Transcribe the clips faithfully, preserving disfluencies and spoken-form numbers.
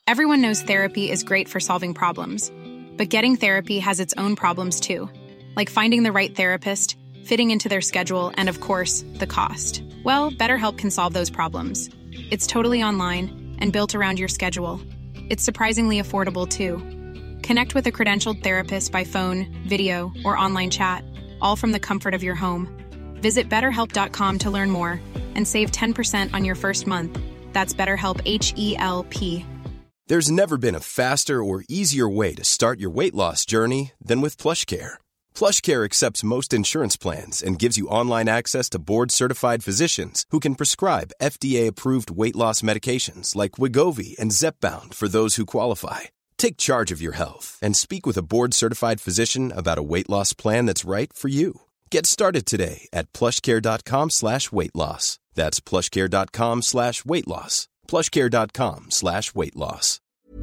Everyone knows therapy is great for solving problems, but getting therapy has its own problems too, like finding the right therapist, fitting into their schedule, and of course, the cost. Well, BetterHelp can solve those problems. It's totally online and built around your schedule. It's surprisingly affordable too. Connect with a credentialed therapist by phone, video, or online chat, all from the comfort of your home. Visit better help dot com to learn more and save ten percent on your first month. That's BetterHelp, H E L P. There's never been a faster or easier way to start your weight loss journey than with PlushCare. PlushCare accepts most insurance plans and gives you online access to board-certified physicians who can prescribe F D A-approved weight loss medications like Wegovy and Zepbound for those who qualify. Take charge of your health and speak with a board-certified physician about a weight loss plan that's right for you. Get started today at plushcare.com slash weight loss. That's plushcare.com slash weight loss. plushcare.com slash weight loss.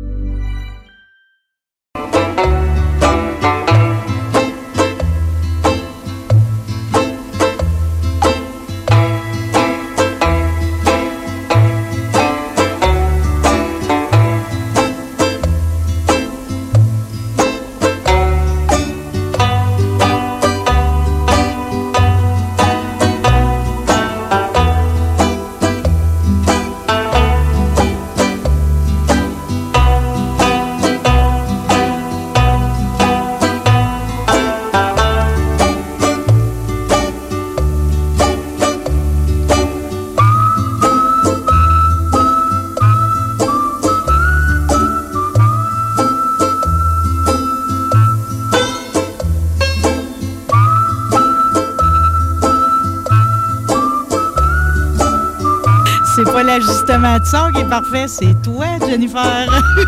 C'est pas l'ajustement de son qui est parfait, c'est toi, Jennifer.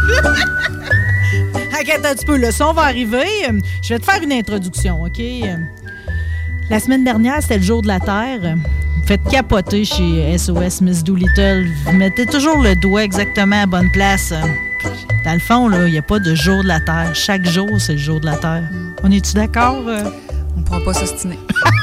Inquiète un petit peu, le son va arriver. Je vais te faire une introduction, OK? La semaine dernière, c'était le jour de la Terre. Vous faites capoter chez S O S Miss Doolittle. Vous mettez toujours le doigt exactement à la bonne place. Dans le fond, il n'y a pas de jour de la Terre. Chaque jour, c'est le jour de la Terre. On est-tu d'accord? On ne pourra pas s'ostiner.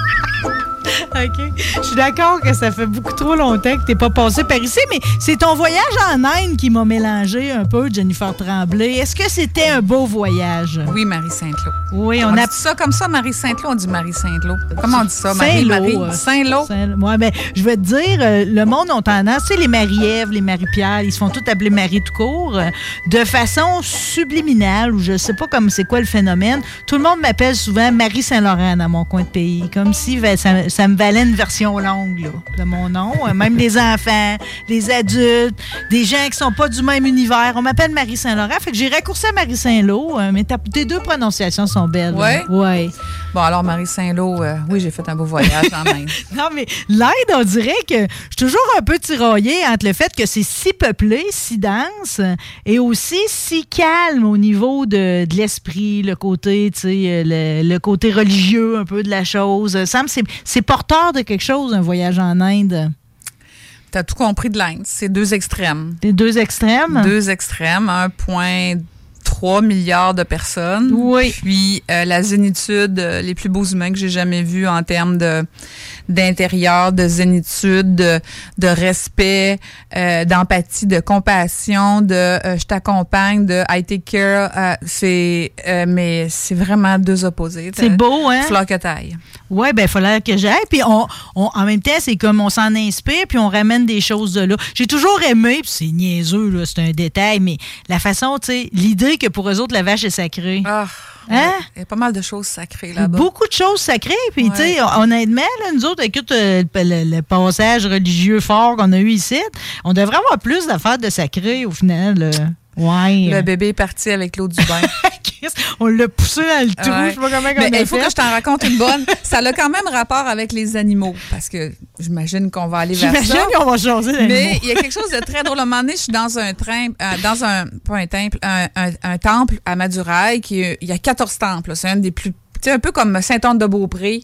OK. Je suis d'accord que ça fait beaucoup trop longtemps que tu n'es pas passé par ici, mais c'est ton voyage en Inde qui m'a mélangé un peu, Jennifer Tremblay. Est-ce que c'était un beau voyage? Oui, Marie Saint-Lô. Oui, on, on a dit ça comme ça, Marie Saint-Lô. On dit Marie Saint-Lô. Comment on dit ça, Marie? Saint-Lô. Marie? Saint-Lô. Saint- oui, bien, je vais te dire, euh, le monde a tendance, tu sais, les Marie-Ève, les Marie-Pierre, ils se font tous appeler Marie tout court, euh, de façon subliminale, ou je sais pas comme c'est quoi le phénomène. Tout le monde m'appelle souvent Marie Saint-Laurent dans mon coin de pays, comme si ben, ça, ça me valait une version longue là, de mon nom. Euh, même les enfants, les adultes, des gens qui sont pas du même univers. On m'appelle Marie Saint-Laurent, fait que j'ai raccourci à Marie Saint-Lô, euh, mais tes deux prononciations sont belles. Ouais? Oui. Bon, alors, Marie Saint-Lô, euh, oui, j'ai fait un beau voyage en Inde. Non, mais l'Inde, on dirait que je suis toujours un peu tiraillée entre le fait que c'est si peuplé, si dense, et aussi si calme au niveau de, de l'esprit, le côté, tu sais, le, le côté religieux un peu de la chose. Ça me semble c'est, c'est porteur de quelque chose, un voyage en Inde. T'as tout compris de l'Inde. C'est deux extrêmes. Les deux extrêmes? Deux extrêmes. un virgule trois milliards de personnes. Oui. Puis euh, la zénitude, euh, les plus beaux humains que j'ai jamais vus en termes de d'intérieur, de zénitude, de, de respect, euh, d'empathie, de compassion, de euh, je t'accompagne, de I take care. Euh, c'est euh, mais c'est vraiment deux opposés. C'est beau, hein? Fleur que taille. Oui, bien, il fallait que j'aille. Puis on, on, en même temps, c'est comme on s'en inspire, puis on ramène des choses de là. J'ai toujours aimé, puis c'est niaiseux, là, c'est un détail, mais la façon, tu sais, l'idée que pour eux autres, la vache est sacrée. Ah, hein? Il y a pas mal de choses sacrées là-bas. Beaucoup de choses sacrées. Puis, ouais. tu sais, honnêtement, là, nous autres, écoute, euh, le, le passage religieux fort qu'on a eu ici, on devrait avoir plus d'affaires de sacré au final. Là. Ouais. Le bébé est parti avec l'eau du bain. On l'a poussé dans le trou. Ouais. Je sais pas comment on Mais a il faut fait. que je t'en raconte une bonne. Ça a quand même rapport avec les animaux. Parce que j'imagine qu'on va aller vers ça. J'imagine qu'on va changer d'animaux. Mais il y a quelque chose de très drôle. À un moment donné, je suis dans un train, euh, dans un, pas un temple, un, un, un temple à Madurai. Qui, il y a quatorze temples. C'est un des plus, tu sais, un peu comme Sainte-Anne-de-Beaupré.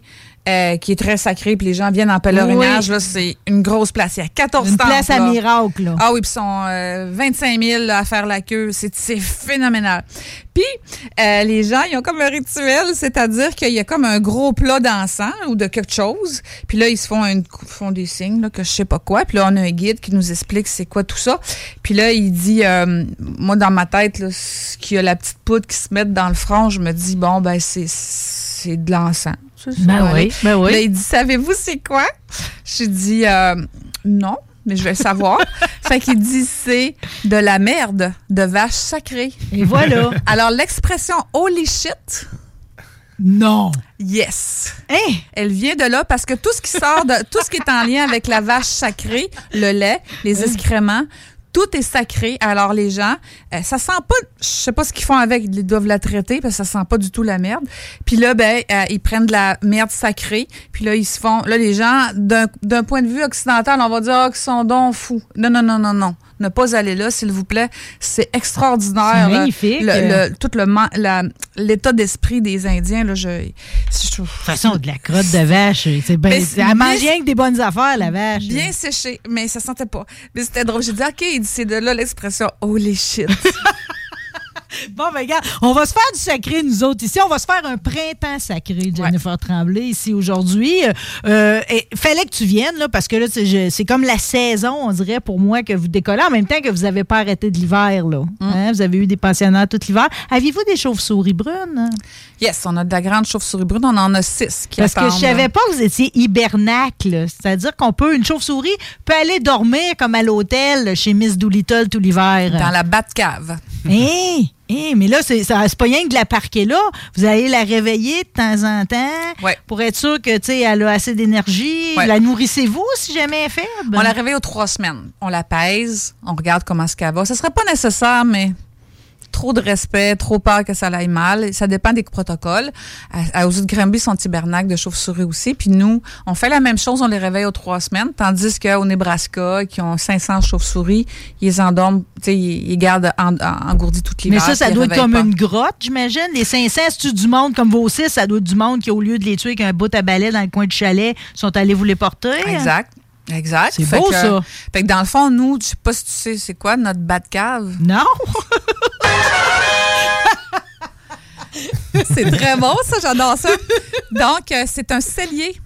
euh, qui est très sacré, puis les gens viennent en pèlerinage. Oui. Là, c'est une grosse place. Il y a quatorze une temples. Une place à là. miracle. Là. Ah oui, puis ils sont euh, vingt-cinq mille là, à faire la queue. C'est, c'est phénoménal. Puis, euh, les gens, ils ont comme un rituel, c'est-à-dire qu'il y a comme un gros plat d'encens ou de quelque chose. Puis là, ils se font, une, font des signes, là, que je sais pas quoi. Puis là, on a un guide qui nous explique c'est quoi tout ça. Puis là, il dit, euh, moi, dans ma tête, là, qu'il y a la petite poudre qui se met dans le front, je me dis, bon, ben, c'est, c'est de l'encens. Ben oui, ben oui. Là, il dit, savez-vous c'est quoi? J'ai dit, euh, non. Mais je vais le savoir. Fait qu'il dit, c'est de la merde de vache sacrée. Et voilà. Alors, l'expression « holy shit », non. Yes. Hein? Elle vient de là parce que tout ce qui sort de, tout ce qui est en lien avec la vache sacrée, le lait, les excréments, tout est sacré. Alors, les gens, euh, ça sent pas, je sais pas ce qu'ils font avec, ils doivent la traiter parce que ça sent pas du tout la merde. Puis là, ben, euh, ils prennent de la merde sacrée. Puis là, ils se font, là, les gens, d'un, d'un point de vue occidental, on va dire, ah, oh, qu'ils sont donc fous. Non, non, non, non, non. Ne pas aller là, s'il vous plaît. C'est extraordinaire. C'est magnifique. Le, le, tout le, la, l'état d'esprit des Indiens, là, je, je de toute façon, de la crotte de vache, c'est bien, c'est, elle mange rien que des bonnes affaires, la vache. Bien séché, mais ça sentait pas. Mais c'était drôle. J'ai dit, OK, c'est de là l'expression « holy shit ». Bon, ben regarde, on va se faire du sacré, nous autres, ici. On va se faire un printemps sacré, Jennifer ouais. Tremblay, ici, aujourd'hui. Euh, et fallait que tu viennes, là, parce que là, c'est, c'est comme la saison, on dirait, pour moi, que vous décollez, en même temps que vous n'avez pas arrêté de l'hiver, là. Mm. Hein? Vous avez eu des pensionnaires tout l'hiver. Aviez-vous des chauves-souris brunes? Yes, on a de la grande chauve-souris brune. On en a six qui Parce attendent. que je savais pas que vous étiez hibernacle. C'est-à-dire qu'on peut, une chauve-souris peut aller dormir comme à l'hôtel chez Miss Doolittle tout l'hiver. Dans la Batcave. Hé! Hey, mais là, c'est, c'est pas rien que de la parquer là. Vous allez la réveiller de temps en temps ouais. pour être sûr que, tu sais, elle a assez d'énergie. Ouais. La nourrissez-vous si jamais elle est faible? On la réveille aux trois semaines. On la pèse, on regarde comment est-ce qu'elle va. Ça serait pas nécessaire, mais trop de respect, trop peur que ça aille mal. Ça dépend des protocoles. À, à, aux îles Granby, sont hibernacles de chauves-souris aussi. Puis nous, on fait la même chose, on les réveille aux trois semaines. Tandis qu'au Nebraska, qui ont cinq cents chauves-souris, ils les endorment, tu sais, ils, ils gardent en, en, engourdis toute l'hiver. Mais ça, ça doit être comme pas. Une grotte, j'imagine. Les cinq cents, c'est-tu du monde comme vos six? Ça doit être du monde qui, au lieu de les tuer avec un bout à balai dans le coin du chalet, sont allés vous les porter. Exact. Exact. C'est fait beau, que, ça. Fait que dans le fond, nous, je sais pas si tu sais c'est quoi notre Batcave. Non! C'est très bon, ça, j'adore ça. Donc, euh, c'est un cellier.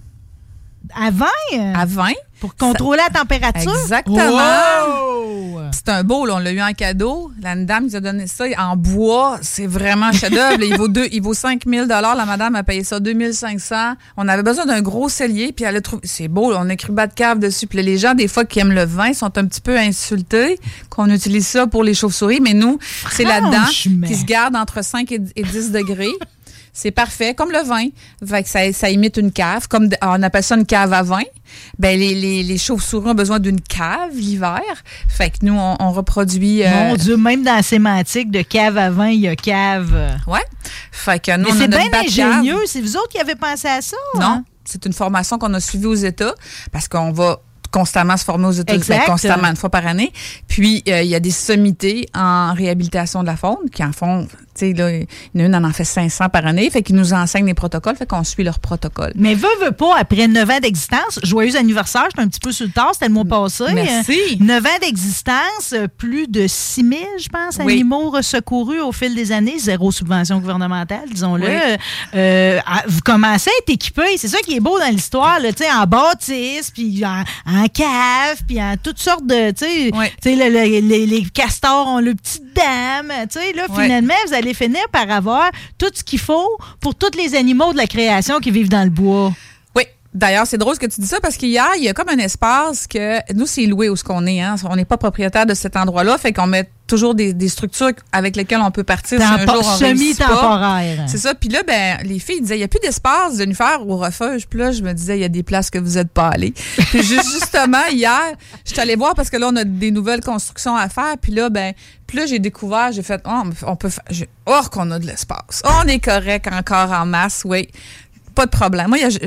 À vingt? À vingt. Pour contrôler ça... la température? Exactement. Wow! C'est un beau, là, on l'a eu en cadeau. La dame nous a donné ça en bois. C'est vraiment un chef-d'œuvre. il vaut deux, il vaut cinq mille dollars. La madame a payé ça deux mille cinq cents. On avait besoin d'un gros cellier, puis elle a trouvé. C'est beau, là, on a écrit Batcave dessus. Puis les gens, des fois, qui aiment le vin, sont un petit peu insultés qu'on utilise ça pour les chauves-souris. Mais nous, c'est là-dedans qui se garde entre cinq et dix degrés. C'est parfait, comme le vin. Fait que ça, ça imite une cave. Comme de, on appelle ça une cave à vin. Ben les, les, les chauves-souris ont besoin d'une cave l'hiver. Fait que nous, on, on reproduit... Euh... Mon Dieu, même dans la sémantique de cave à vin, il y a cave. Ouais. Fait que nous, mais on c'est a notre bien ingénieux. Cave. C'est vous autres qui avez pensé à ça? Non. Hein? C'est une formation qu'on a suivie aux États parce qu'on va constamment se former aux États-Unis, ben, constamment, une fois par année. Puis, il euh, y a des sommités en réhabilitation de la faune qui en font, tu sais, là, il y en a une, on en fait cinq cents par année, fait qu'ils nous enseignent les protocoles, fait qu'on suit leurs protocoles. Mais veux, veux pas, après neuf ans d'existence, joyeux anniversaire, j'étais un petit peu sur le tard, c'était le mois passé. Merci. neuf ans d'existence, plus de six mille, je pense, oui. animaux secourus au fil des années, zéro subvention gouvernementale, disons-le. Oui. Euh, vous commencez à être équipés, c'est ça qui est beau dans l'histoire, tu sais, en bâtisse, puis en, en cave, puis en toutes sortes de, tu sais, oui. le, le, les, les castors ont le petit dame, tu sais, là, oui. finalement, vous allez finir par avoir tout ce qu'il faut pour tous les animaux de la création qui vivent dans le bois. Oui. D'ailleurs, c'est drôle ce que tu dis ça parce qu'hier, il y a comme un espace que nous, c'est loué où ce qu'on est. Hein? On n'est pas propriétaire de cet endroit-là, fait qu'on met toujours des, des structures avec lesquelles on peut partir Tempo- si un jour on semi-temporaire. C'est ça. Puis là, ben, les filles disaient, il n'y a plus d'espace de nous faire au refuge. Puis là, je me disais, il y a des places que vous n'êtes pas allés. Puis justement, hier, je suis allée voir parce que là, on a des nouvelles constructions à faire. Puis là, ben, puis là, j'ai découvert, j'ai fait, oh, on peut faire, j'ai, oh, qu'on a de l'espace. On est correct encore en masse, oui. Pas de problème. Moi, il y a...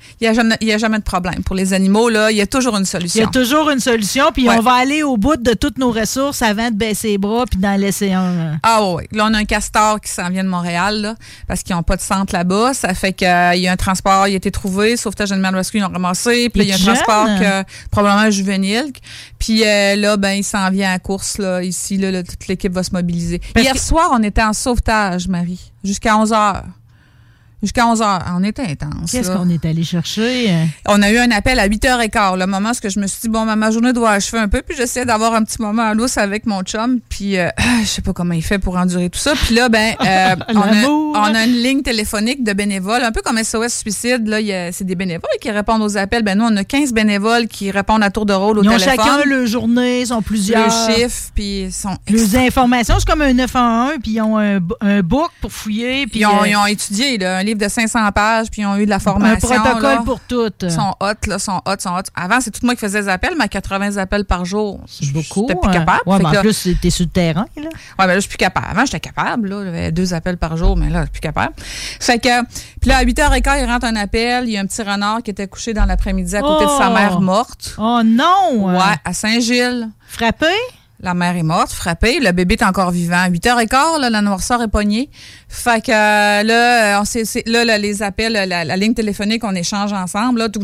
Il n'y a, jamais, il y a jamais de problème. Pour les animaux, là, il y a toujours une solution. Il y a toujours une solution, puis ouais. on va aller au bout de toutes nos ressources avant de baisser les bras puis d'en laisser un. Ah oui. Là, on a un castor qui s'en vient de Montréal, là, parce qu'ils n'ont pas de centre là-bas. Ça fait qu'il euh, y a un transport, il a été trouvé, Sauvetage Animal Rescue, ils l'ont ramassé. Puis il y a un jeune. transport que, probablement juvénile. Puis euh, là, ben il s'en vient à course, là, ici, là, là, toute l'équipe va se mobiliser. Parce Hier que... soir, on était en sauvetage, Marie, jusqu'à onze heures. Jusqu'à onze heures. On était intense. Qu'est-ce là. qu'on est allé chercher? On a eu un appel à huit heures quinze. Le moment où je me suis dit, bon, ma journée doit achever un peu. Puis j'essaie d'avoir un petit moment en lousse avec mon chum. Puis euh, je sais pas comment il fait pour endurer tout ça. Puis là, ben, euh, on, a, on a une ligne téléphonique de bénévoles, un peu comme S O S Suicide. Là, il y a, c'est des bénévoles qui répondent aux appels. Ben nous, on a quinze bénévoles qui répondent à tour de rôle au ils téléphone. Ils ont chacun leur journée, ils sont plusieurs. Le chiffre, puis sont... Les informations, c'est comme un neuf un un, puis ils ont un, un book pour fouiller. Puis ils, ont, euh... ils ont étudié là, un livre de cinq cents pages. Puis ils ont eu de la formation. Un protocole là. pour toutes. Ils sont hot, là, sont hot, sont hot. Avant, c'est tout moi qui faisais des appels, mais à quatre-vingts appels par jour. C'est beaucoup. J'étais plus capable. Ouais, mais en là, plus, t'es sur le terrain, là. Ouais, mais là, je suis plus capable. Avant, j'étais capable, là. J'avais deux appels par jour, mais là, je suis plus capable. Fait que, puis là, à huit heures quinze, il rentre un appel. Il y a un petit renard qui était couché dans l'après-midi à côté oh. de sa mère morte. Oh non! Ouais, à Saint-Gilles. Frappé? La mère est morte, frappée. Le bébé est encore vivant. huit heures quinze, là, la noirceur est pognée. Fait que euh, là, on s'est, c'est, là, là, les appels, la, la ligne téléphonique, on échange ensemble. Là,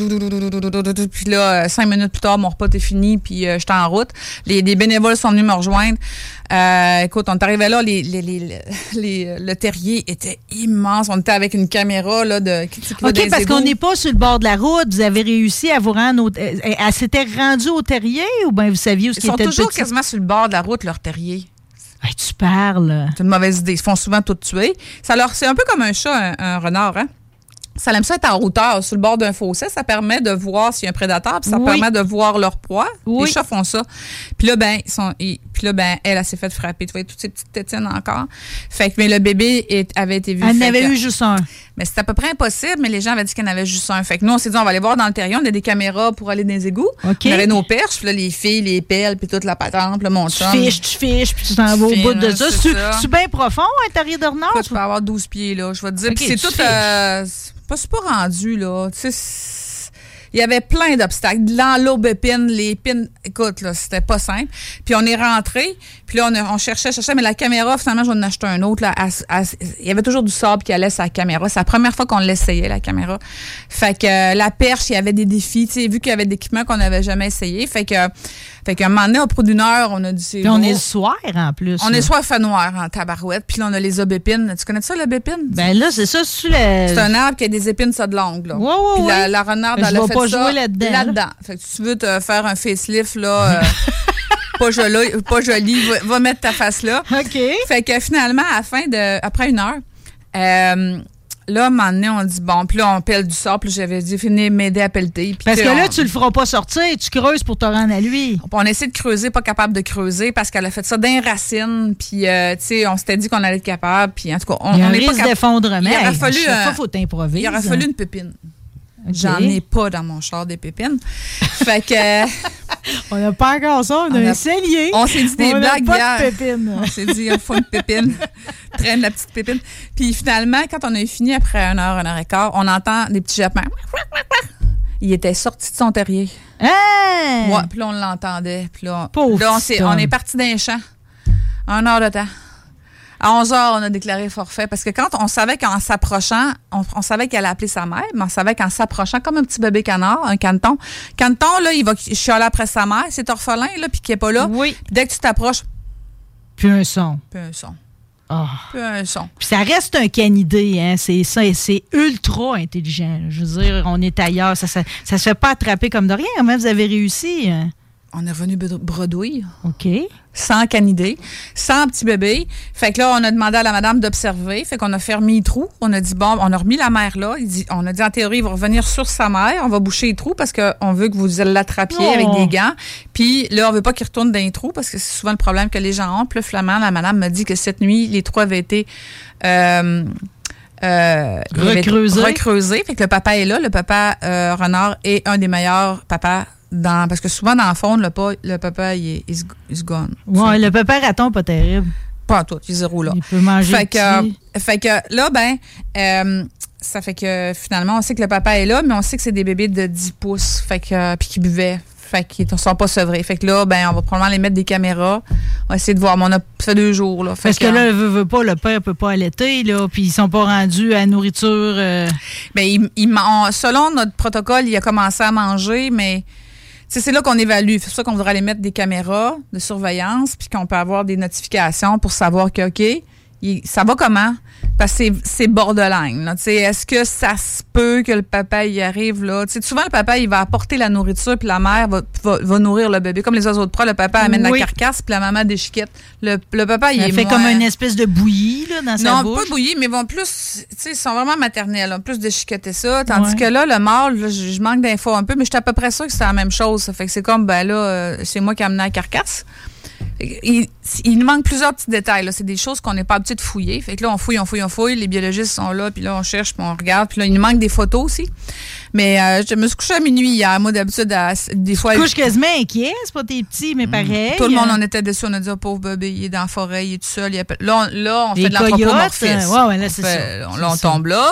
puis là, cinq minutes plus tard, mon repas était fini, puis euh, j'étais en route. Les, les bénévoles sont venus me rejoindre. Euh, écoute, on est arrivé là, les, les, les, les, le terrier était immense. On était avec une caméra là de. Qui, qui OK, parce égouts. Qu'on n'est pas sur le bord de la route. Vous avez réussi à vous rendre au. Elle s'était rendue au terrier ou bien vous saviez où ce qui était? Ils sont toujours quasiment sur le bord de la route, leur terrier. Hey, tu parles. C'est une mauvaise idée. Ils se font souvent tout tuer. Ça leur, c'est un peu comme un chat, un, un renard, hein? Ça aime ça être en hauteur, sur le bord d'un fossé. Ça permet de voir s'il y a un prédateur, puis ça oui. permet de voir leur proie. Oui. Les chats font ça. Puis là, ben, ils sont, ils, puis là, ben, elle, elle s'est fait frapper. Tu vois, toutes ces petites tétines encore. Fait que, mais le bébé est, avait été vu. Elle en avait eu juste un. Mais c'était à peu près impossible, mais les gens avaient dit qu'il y en avait juste un. Fait que nous, on s'est dit, on va aller voir dans le terrier. On a des caméras pour aller dans les égouts. Okay. On avait nos perches, puis là, les filles, les pelles, puis toute la patente, là, mon chum. Tu fiches, tu fiches, puis tu t'en vas au bout de ça. C'est, c'est bien profond, un terrier de renard? Tu peux avoir douze pieds, là, je vais te dire. Okay, puis c'est tout. Euh, pas, c'est pas rendu, là. Tu sais, il y avait plein d'obstacles. L'enlobépine, les pines. Écoute, là, c'était pas simple. Puis on est rentré, puis là, on, a, on cherchait, cherchait, mais la caméra, finalement, je vais en acheter un autre. Là, il y avait toujours du sable qui allait sur la caméra. C'est la première fois qu'on l'essayait, la caméra. Fait que euh, la perche, il y avait des défis. Tu sais, vu qu'il y avait des équipements qu'on n'avait jamais essayé. Fait que, fait qu'à un moment donné, au bout d'une heure, on a dit c'est. Puis on est le soir, en plus. On là. est soir fait noir en tabarouette. Puis là, on a les aubépines. Tu connais ça, l'aubépine? Ben là, c'est ça, c'est le. C'est un arbre qui a des épines, ça de longue, là. Ouais, ouais, puis ouais. la, la renarde, elle a fait pas ça jouer là-dedans. là-dedans. Fait que si tu veux te faire un facelift, là, euh, pas joli, pas joli, va, va mettre ta face là. OK. Fait que finalement, à la fin de, après une heure, euh, là, à un moment donné, on dit, bon, puis là, on pèle du sable, puis j'avais dit, venez m'aider à pelleter. Parce que on, là, tu le feras pas sortir, tu creuses pour te rendre à lui. On essaie de creuser, pas capable de creuser, parce qu'elle a fait ça d'un racine, puis, euh, tu sais, on s'était dit qu'on allait être capable, puis en tout cas, on n'est pas capable. Il y a un risque d'effondrement. Il aurait fallu. Il faut t'improviser. Il aurait fallu une pépine. Okay. J'en ai pas dans mon char des pépines. Fait que. On n'a pas encore ça, on, on a un cellier. On s'est dit des on blagues pas hier. De pépines. On s'est dit, il faut une pépine. Traîne la petite pépine. Puis finalement, quand on a eu fini après une heure, une heure et quart, on entend des petits jappements. Il était sorti de son terrier. Hein? Ouais, puis là, on l'entendait. Puis là, Pauvre là on, s'est, on est parti d'un champ. Un heure de temps. À onze heures, on a déclaré forfait parce que quand on savait qu'en s'approchant, on, on savait qu'elle allait appeler sa mère, mais on savait qu'en s'approchant, comme un petit bébé canard, un caneton, caneton, là, il va chialer après sa mère, c'est orphelin, là, puis qui n'est pas là. Oui. Puis dès que tu t'approches, plus un son. Plus un son. Oh. Plus un son. Puis ça reste un canidé, hein. C'est ça, c'est ultra intelligent. Je veux dire, on est ailleurs. Ça, ça, ça se fait pas attraper comme de rien. Comment vous avez réussi? Hein? On est revenu bredouille. OK. Sans canidé, sans petit bébé. Fait que là, on a demandé à la madame d'observer. Fait qu'on a fermé les trous. On a dit, bon, on a remis la mère là. Il dit, on a dit, en théorie, il va revenir sur sa mère. On va boucher les trous parce qu'on veut que vous l'attrapiez oh. avec des gants. Puis là, on veut pas qu'il retourne dans les trous parce que c'est souvent le problème que les gens ont. Puis là, Flamand, la madame m'a dit que cette nuit, les trous avaient été... Euh, Euh, recreusé. recreusé. Fait que le papa est là. Le papa euh, renard est un des meilleurs papas dans, parce que souvent dans le fond, le, pa, le papa il est is, is gone. Ouais, le papa raton pas terrible. Pas en tout, il est zéro là. Il peut manger fait que, euh, fait que là, ben, euh, ça fait que finalement, on sait que le papa est là, mais on sait que c'est des bébés de dix pouces, fait que euh, puis qui buvaient. Fait qu'ils ne sont pas sevrés. Fait que là, ben, on va probablement les mettre des caméras. On va essayer de voir. Mais on a fait deux jours. Là. Fait Parce que, que là, veut, veut pas, le père ne peut pas allaiter, là, puis ils sont pas rendus à la nourriture. Euh... Bien, il, il, on, selon notre protocole, il a commencé à manger, mais c'est là qu'on évalue. C'est pour ça qu'on voudrait aller mettre des caméras de surveillance, puis qu'on peut avoir des notifications pour savoir que, OK, il, ça va comment? Parce que c'est, c'est borderline. Là. Est-ce que ça se peut que le papa y arrive? Là? T'sais, souvent, le papa, il va apporter la nourriture, puis la mère va, va, va nourrir le bébé. Comme les oiseaux de proie, le papa amène oui. la carcasse, puis la maman déchiquette. Le, le papa, il Elle est fait moins... comme une espèce de bouillie là, dans sa non, bouche. Non, pas bouillie, mais ils vont plus... Ils sont vraiment maternels, hein, plus déchiqueter ça. Tandis ouais. que là, le mâle, là, je, je manque d'infos un peu, mais je suis à peu près sûre que c'est la même chose. Ça fait que c'est comme, ben là, euh, c'est moi qui ai amené la carcasse. Il, il nous manque plusieurs petits détails. Là. C'est des choses qu'on n'est pas habitué de fouiller. Fait que là, on fouille, on fouille, on fouille. Les biologistes sont là, puis là, on cherche, puis on regarde. Puis là, il nous manque des photos aussi. Mais euh, je me suis couchée à minuit hier. Moi, d'habitude, à, des fois... Tu couches quasiment inquiet. C'est pas tes petits, mais pareil. Tout le monde en était dessus. On a dit, oh, pauvre bébé, il est dans la forêt, il est tout seul. Il est... Là, on, là, on fait de l'anthropomorphisme. Euh, ouais, ouais, là, c'est on fait, ça. On, c'est là, on ça. tombe là.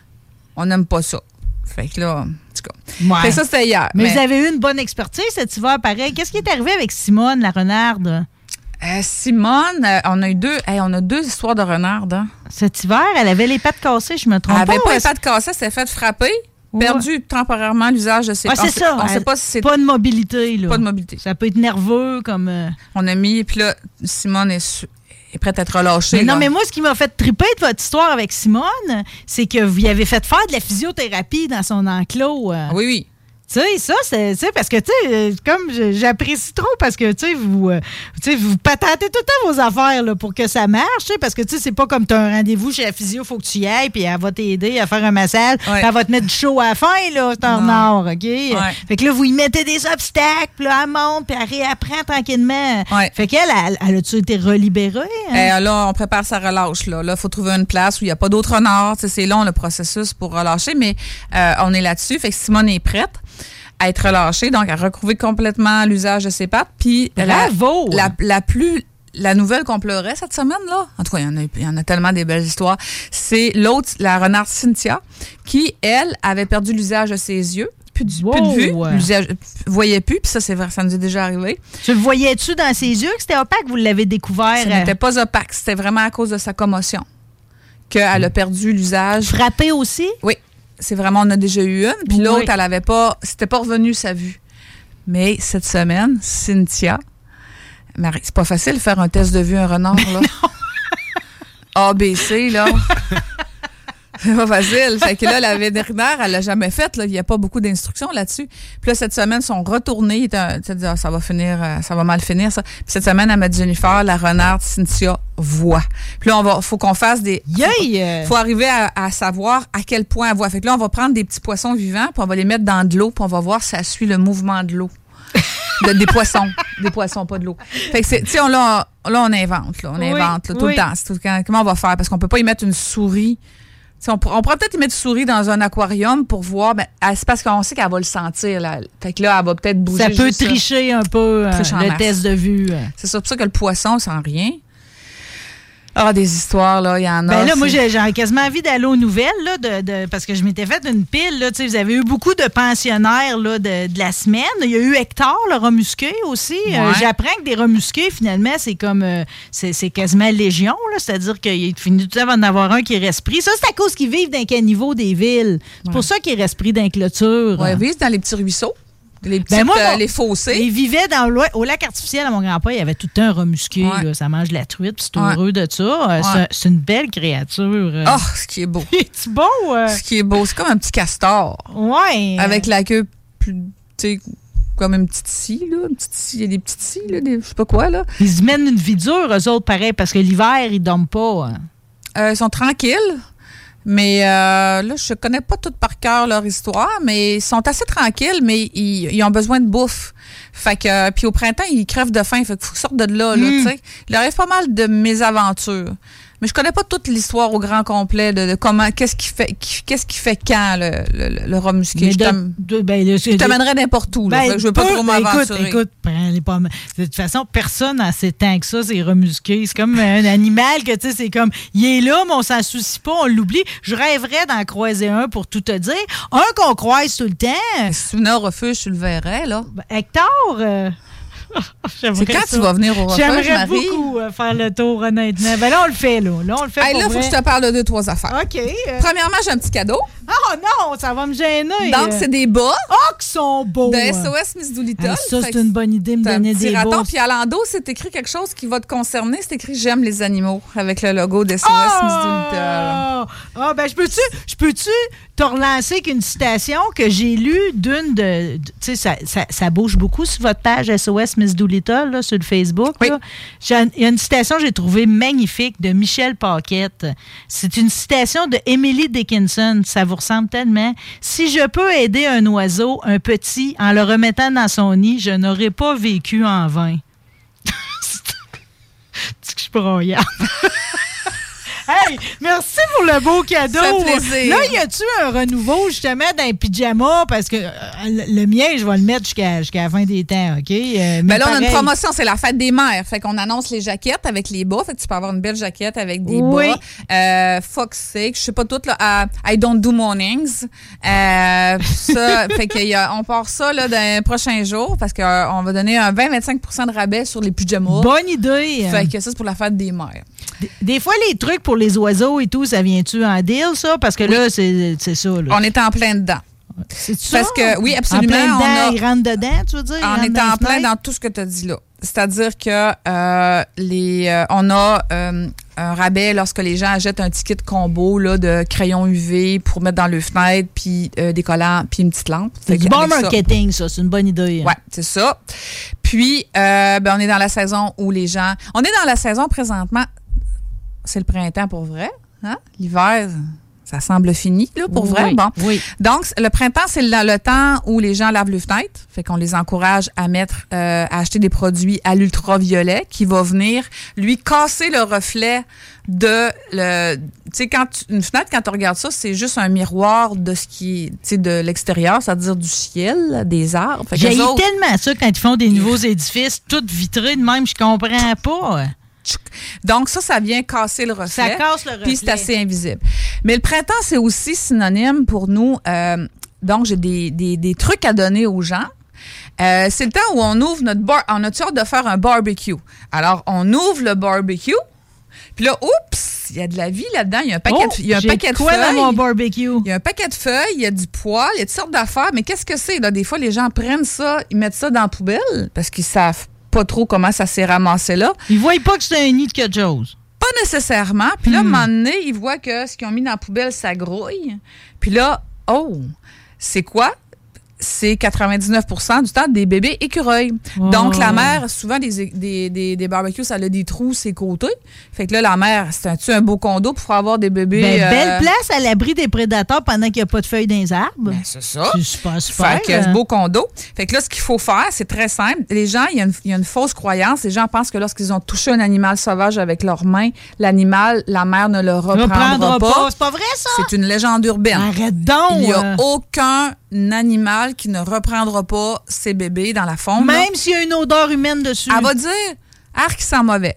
On n'aime pas ça. Fait que là... Ouais. Fait que ça, c'était hier. Mais, mais vous avez eu une bonne expertise cet hiver, pareil. Qu'est-ce qui est arrivé avec Simone, la renarde? Euh, Simone, euh, on a eu deux, hey, on a deux histoires de renarde. Hein. Cet hiver, elle avait les pattes cassées, je me trompe elle pas. Elle avait pas les pattes cassées, elle s'était fait frapper, ouais. perdu temporairement l'usage de ses pattes. Ah, c'est ça. On sait pas si c'est... Pas de mobilité, là. Pas de mobilité. Ça peut être nerveux, comme... Euh... On a mis, puis là, Simone est, su... est prête à être relâchée. Mais non, là. mais moi, ce qui m'a fait triper de votre histoire avec Simone, c'est que vous y avez fait faire de la physiothérapie dans son enclos. Euh... Oui, oui. Tu sais, ça, c'est, tu sais, parce que, tu sais, comme j'apprécie trop, parce que, tu sais, vous, euh, tu sais, vous patentez tout le temps vos affaires, là, pour que ça marche, tu sais, parce que, tu sais, c'est pas comme tu as un rendez-vous chez la physio, faut que tu y ailles, puis elle va t'aider à faire un massage, ouais. puis elle va te mettre du chaud à la fin, là, c'est en nord, OK? Ouais. Fait que là, vous y mettez des obstacles, puis là, elle monte, puis elle réapprend tranquillement. Ouais. Fait qu'elle, elle, elle a-tu été relibérée? Hein? Euh, là, on prépare sa relâche, là. Là, il faut trouver une place où il n'y a pas d'autres renards. Tu sais, c'est long, le processus pour relâcher, mais euh, on est là-dessus. Fait que Simone est prête à être relâchée, donc à recouvrir complètement l'usage de ses pattes. Puis Bravo! La, la, la plus... La nouvelle qu'on pleurait cette semaine, là, en tout cas, il y en a, il y en a tellement des belles histoires, c'est l'autre, la renarde Cynthia, qui, elle, avait perdu l'usage de ses yeux. Plus de, wow. plus de vue, l'usage, voyait plus, puis ça, c'est vrai, ça nous est déjà arrivé. Tu le voyais-tu dans ses yeux que c'était opaque? Vous l'avez découvert? Ça n'était pas opaque, c'était vraiment à cause de sa commotion qu'elle a perdu l'usage. Frappé aussi? Oui. C'est vraiment, on a déjà eu une. Puis oui. l'autre, elle avait pas, c'était pas revenu sa vue. Mais cette semaine, Cynthia, Marie, c'est pas facile de faire un test de vue un renard, là. A, B, C, là. C'est pas facile. Fait que là, la vétérinaire, elle l'a jamais faite. Là. Il n'y a pas beaucoup d'instructions là-dessus. Puis là, cette semaine, ils sont retournés. C'est-à-dire, ça va finir, ça va mal finir, ça. Puis cette semaine, elle m'a dit, Jennifer, la renarde Cynthia voit. Puis là, on va, faut qu'on fasse des... Yeah! Faut, faut arriver à, à savoir à quel point elle voit. Fait que là, on va prendre des petits poissons vivants, puis on va les mettre dans de l'eau, puis on va voir si ça suit le mouvement de l'eau. De, des poissons. Des poissons, pas de l'eau. Fait que c'est, tu sais, on, là, là, on invente, là. On oui, invente, là, tout oui. le temps. C'est tout, comment on va faire? Parce qu'on peut pas y mettre une souris. On, on pourrait peut-être y mettre une souris dans un aquarium pour voir. Ben, c'est parce qu'on sait qu'elle va le sentir. Là. Fait que là, elle va peut-être bouger. Ça peut tricher ça. un peu euh, le masse. test de vue. C'est ça, pour ça que le poisson sent rien. Ah, des histoires, là, il y en a. Ben là, moi, j'ai, j'ai quasiment envie d'aller aux nouvelles, là, de, de, parce que je m'étais fait une pile, là. Tu sais, vous avez eu beaucoup de pensionnaires, là, de, de la semaine. Il y a eu Hector, le remusqué aussi. Ouais. Euh, j'apprends que des remusqués, finalement, c'est comme, euh, c'est, c'est quasiment légion, là. C'est-à-dire qu'il finit tout le temps d'en avoir un qui reste pris. Ça, c'est à cause qu'ils vivent dans les caniveaux des villes. C'est ouais. pour ça qu'ils restent pris dans les clôtures. Oui, ils vivent dans les petits ruisseaux. Les petites, ben moi, euh, les fossés. Ils vivaient dans le, au lac artificiel à mon grand-père. Il y avait tout le temps un remusqué. Ouais. Là, ça mange de la truite, puis c'est ouais. heureux de ça. Ouais. C'est, c'est une belle créature. Oh, ce qui est beau. C'est beau. Euh... Ce qui est beau. C'est comme un petit castor. Ouais. Avec la queue plus, tu sais, comme une petite scie, là. Une petite scie. Il y a des petites scies, là. Des, je sais pas quoi, là. Ils se mènent une vie dure, eux autres, pareil, parce que l'hiver, ils dorment pas. Hein. Euh, ils sont tranquilles. Mais euh, là, je connais pas tout par cœur leur histoire, mais ils sont assez tranquilles, mais ils, ils ont besoin de bouffe. Fait que euh, puis au printemps, ils crèvent de faim, fait qu'il faut qu'ils sortent de là, là, mm. tu sais. Il leur arrive pas mal de mésaventures. Mais je connais pas toute l'histoire au grand complet de, de comment, qu'est-ce qui fait, qui, qu'est-ce qui fait quand le, le, le rat musqué. Je, de, de, ben, le, je t'amènerais n'importe où. Ben, là, je veux pas peu, trop m'aventurer. Écoute, écoute, prends les pommes. De toute façon, personne n'a assez tant que ça, c'est remusqué. C'est comme un animal que, tu sais, c'est comme, il est là, mais on s'en soucie pas, on l'oublie. Je rêverais d'en croiser un pour tout te dire. Un qu'on croise tout le temps. Si tu venais au refuge, tu le verrais, là. Ben, Hector... Euh... C'est quand ça. Tu vas venir au refuge, J'aimerais Marie? beaucoup euh, faire le tour, honnêtement. Ben là, on le fait, là. Là, on le fait hey, pour là, il faut que je te parle de deux, trois affaires. OK. Euh... Premièrement, j'ai un petit cadeau. Oh non, ça va me gêner. Donc, c'est des bas. Oh, qui sont beaux. De S O S Miss Doolittle. Ah, ça, c'est une bonne idée, me donner des bas. Puis à l'endos, c'est écrit quelque chose qui va te concerner. C'est écrit « J'aime les animaux » avec le logo de S O S oh! Miss Doolittle. Ah, oh, ben je peux-tu je peux-tu te relancer avec une citation que j'ai lue d'une de... de tu sais, ça, ça, ça bouge beaucoup sur votre page S O S Miss Doolittle, là, sur le Facebook. Oui. Il y a une citation que j'ai trouvée magnifique de Michel Paquette. C'est une citation de Emily Dickinson. Ça vous ressemble tellement. « Si je peux aider un oiseau, un petit, en le remettant dans son nid, je n'aurais pas vécu en vain. » C'est que je suis broyante. Hey, merci pour le beau cadeau. Ça fait plaisir. Là, y a-tu un renouveau, justement, d'un pyjama? Parce que euh, le mien, je vais le mettre jusqu'à, jusqu'à la fin des temps, OK? Euh, ben là, on a une promotion, c'est la fête des mères. Fait qu'on annonce les jaquettes avec les bas. Fait que tu peux avoir une belle jaquette avec des oui. bas. Euh, fuck sake, je sais pas tout, là. Uh, I don't do mornings. Euh, ça, fait qu'on part ça, là, dans les prochains jours parce qu'on euh, va donner un vingt à vingt-cinq pour cent de rabais sur les pyjamas. Bonne idée. Fait que ça, c'est pour la fête des mères. Des, des fois, les trucs pour les oiseaux et tout, ça vient-tu en deal, ça? Parce que oui. là, c'est, c'est ça. Là. On est en plein dedans. C'est ça? Parce que, oui, absolument. En plein dedans, on a, ils rentrent dedans, tu veux dire? On est en plein dans tout ce que tu as dit là. C'est-à-dire que euh, les, euh, on a euh, un rabais lorsque les gens achètent un ticket de combo là, de crayons U V pour mettre dans le fenêtre, puis euh, des collants, puis une petite lampe. C'est du bon marketing, ça. ça. C'est une bonne idée. Oui, c'est ça. Puis, euh, ben, on est dans la saison où les gens... On est dans la saison présentement... C'est le printemps pour vrai. Hein? L'hiver, ça semble fini là, pour oui, vrai. Bon. Oui. Donc, le printemps, c'est le, le temps où les gens lavent les fenêtres. Fait qu'on les encourage à mettre, euh, à acheter des produits à l'ultraviolet qui va venir, lui, casser le reflet de le. Tu sais, quand tu, une fenêtre, quand tu regardes ça, c'est juste un miroir de ce qui est, tu sais, de l'extérieur, c'est-à-dire du ciel, des arbres. J'ai autres... tellement ça quand ils font des nouveaux édifices, tout vitrés de même, je comprends pas. Donc, ça, ça vient casser le reflet. Ça casse le reflet. Puis c'est assez invisible. Mais le printemps, c'est aussi synonyme pour nous. Euh, donc, j'ai des, des, des trucs à donner aux gens. Euh, c'est le temps où on ouvre notre bar. On a hâte de faire un barbecue. Alors, on ouvre le barbecue. Puis là, oups, il y a de la vie là-dedans. Il y a un paquet, oh, de, il y a un j'ai paquet de quoi feuilles. Dans mon barbecue? Il y a un paquet de feuilles, il y a du poil, il y a toutes sortes d'affaires. Mais qu'est-ce que c'est, là? Des fois, les gens prennent ça, ils mettent ça dans la poubelle parce qu'ils savent pas trop comment ça s'est ramassé là. Ils voient pas que c'est un nid de quelque chose. Pas nécessairement. Puis là, hmm. à un moment donné, ils voient que ce qu'ils ont mis dans la poubelle, ça grouille. Puis là, oh, c'est quoi? C'est quatre-vingt-dix-neuf pour cent du temps des bébés écureuils. Oh. Donc, la mère, souvent, des, des, des, des barbecues, ça a des trous ses côtés. Fait que là, la mère, c'est un, un beau condo pour avoir des bébés. Ben, euh... belle place à l'abri des prédateurs pendant qu'il n'y a pas de feuilles dans les arbres. Ben, c'est ça. C'est super, super. Fait que ce beau condo. Fait que là, ce qu'il faut faire, c'est très simple. Les gens, il y, a une, il y a une fausse croyance. Les gens pensent que lorsqu'ils ont touché un animal sauvage avec leurs mains, l'animal, la mère ne le reprendra, reprendra pas. pas. C'est pas vrai, ça? C'est une légende urbaine. Arrête donc! Il n'y a aucun animal qui ne reprendra pas ses bébés dans la faune. Même s'il y a une odeur humaine dessus. Elle va dire, arc, sent mauvais.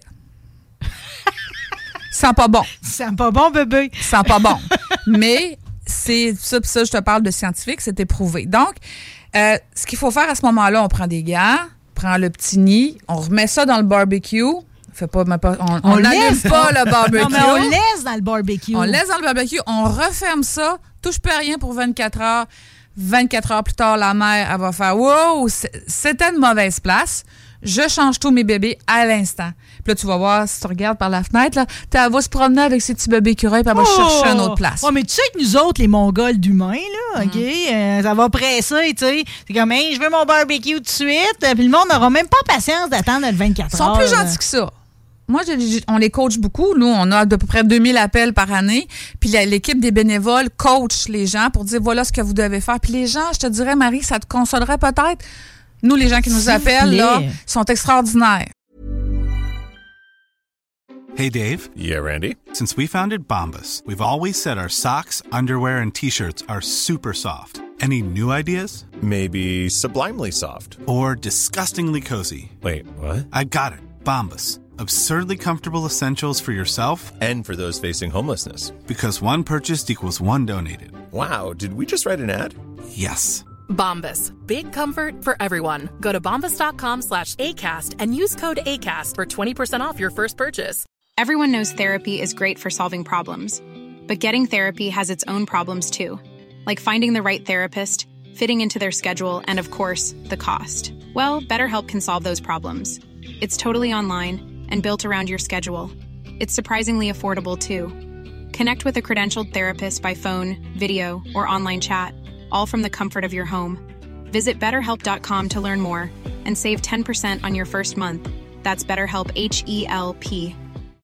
Sent pas bon. Sent pas bon, bébé. Sent pas bon. Mais c'est ça, ça, je te parle de scientifique, c'est éprouvé. Donc, euh, ce qu'il faut faire à ce moment-là, on prend des gants, on prend le petit nid, on remet ça dans le barbecue. Fait pas, pas, on on n'allume pas le barbecue. Non, mais on laisse dans le barbecue. On laisse dans le barbecue, on referme ça, touche pas à rien pour vingt-quatre heures. vingt-quatre heures plus tard, la mère, elle va faire « Wow, c'était une mauvaise place. Je change tous mes bébés à l'instant. » Puis là, tu vas voir, si tu regardes par la fenêtre, là, elle va se promener avec ses petits bébés écureuils, puis elle va oh! chercher une autre place. Oh, mais tu sais que nous autres, les Mongols d'humains, là, OK, mm. euh, ça va presser, tu sais. C'est comme, hey, je veux mon barbecue tout de suite. Puis le monde n'aura même pas patience d'attendre le vingt-quatre heures. Ils sont plus gentils que ça. Moi, je, on les coach beaucoup. Nous, on a à peu près deux mille appels par année. Puis la, l'équipe des bénévoles coach les gens pour dire voilà ce que vous devez faire. Puis les gens, je te dirais, Marie, ça te consolerait peut-être. Nous, les gens qui nous appellent, là, sont extraordinaires. Hey, Dave. Yeah, Randy? Since we founded Bombas, we've always said our socks, underwear, and T-shirts are super soft. Any new ideas? Maybe sublimely soft. Or disgustingly cozy. Wait, what? I got it. Bombas. Absurdly comfortable essentials for yourself and for those facing homelessness. Because one purchased equals one donated. Wow, did we just write an ad? Yes. Bombas. Big comfort for everyone. Go to bombas.com slash ACAST and use code ACAST for twenty percent off your first purchase. Everyone knows therapy is great for solving problems. But getting therapy has its own problems too. Like finding the right therapist, fitting into their schedule, and of course, the cost. Well, BetterHelp can solve those problems. It's totally online and built around your schedule. It's surprisingly affordable too. Connect with a credentialed therapist by phone, video, or online chat, all from the comfort of your home. Visit better help dot com to learn more and save ten percent on your first month. That's BetterHelp, H E L P.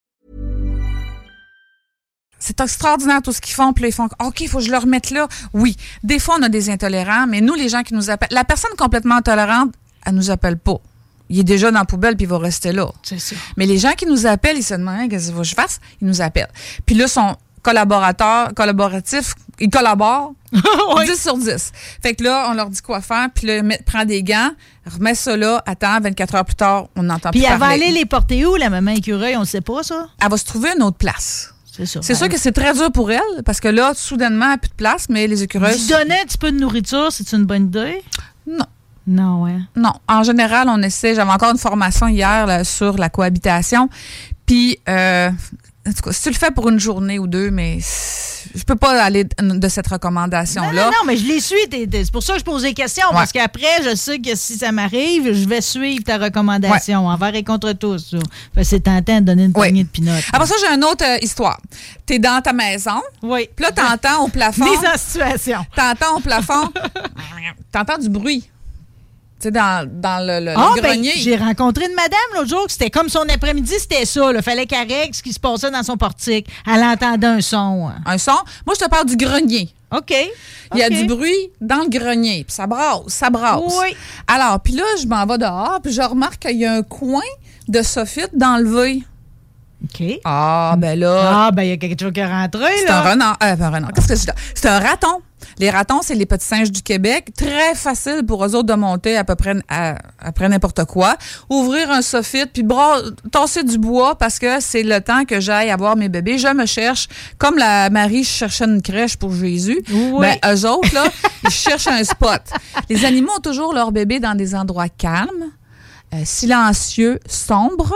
C'est extraordinaire tout ce qu'ils font. Puis là, ils font « OK, il faut que je le remette là. » Oui, des fois, on a des intolérants, mais nous, les gens qui nous appellent... La personne complètement intolérante, elle nous appelle pas. Il est déjà dans la poubelle puis il va rester là. C'est ça. Mais les gens qui nous appellent, ils se demandent hein, qu'est-ce que je fasse. Ils nous appellent. Puis là, son collaborateur, collaboratif, ils collaborent oui. dix sur dix. Fait que là, on leur dit quoi faire. Puis là, met, prend des gants, remet ça là, attends, vingt-quatre heures plus tard, on n'entend plus parler. Puis elle va aller les porter où, la maman écureuil? On ne sait pas, ça? Elle va se trouver une autre place. C'est sûr. C'est sûr que c'est très dur pour elle, parce que là, soudainement, elle n'a plus de place, mais les écureuils... Lui donner un petit peu de nourriture, c'est une bonne idée? Non. Non, ouais. Non. En général, on essaie... J'avais encore une formation hier là, sur la cohabitation. Puis, euh, en tout cas, si tu le fais pour une journée ou deux, mais je peux pas aller de cette recommandation-là. Non, non, non, mais je les suis. T'es, t'es, c'est pour ça que je pose des questions, ouais. Parce qu'après, je sais que si ça m'arrive, je vais suivre ta recommandation ouais. envers et contre tous. Fait, c'est tentant de donner une poignée ouais. de pinottes. Après ça, j'ai une autre euh, histoire. T'es dans ta maison. Oui. Puis là, t'entends au plafond... Mise en situation. T'entends au plafond... t'entends du bruit. Tu sais, dans, dans le, le, ah, le grenier. Ben, j'ai rencontré une madame l'autre jour, c'était comme son après-midi, c'était ça. Il fallait qu'elle règle ce qui se passait dans son portique. Elle entendait un son. Un son? Moi, je te parle du grenier. OK. Il y a okay. du bruit dans le grenier. Puis ça brasse, ça brasse. Oui. Alors, puis là, je m'en vais dehors, puis je remarque qu'il y a un coin de soffit d'enlever. OK. Ah, ben là. Ah, ben il y a quelque chose qui est rentré, là. C'est un renard. Euh, un renard. Qu'est-ce que c'est là? C'est un raton. Les ratons, c'est les petits singes du Québec. Très facile pour eux autres de monter à peu près à, après n'importe quoi. Ouvrir un soffit, puis bras, tasser du bois parce que c'est le temps que j'aille avoir mes bébés. Je me cherche. Comme la Marie cherchait une crèche pour Jésus. Oui. Ben, eux autres, là, ils cherchent un spot. Les animaux ont toujours leurs bébés dans des endroits calmes, euh, silencieux, sombres.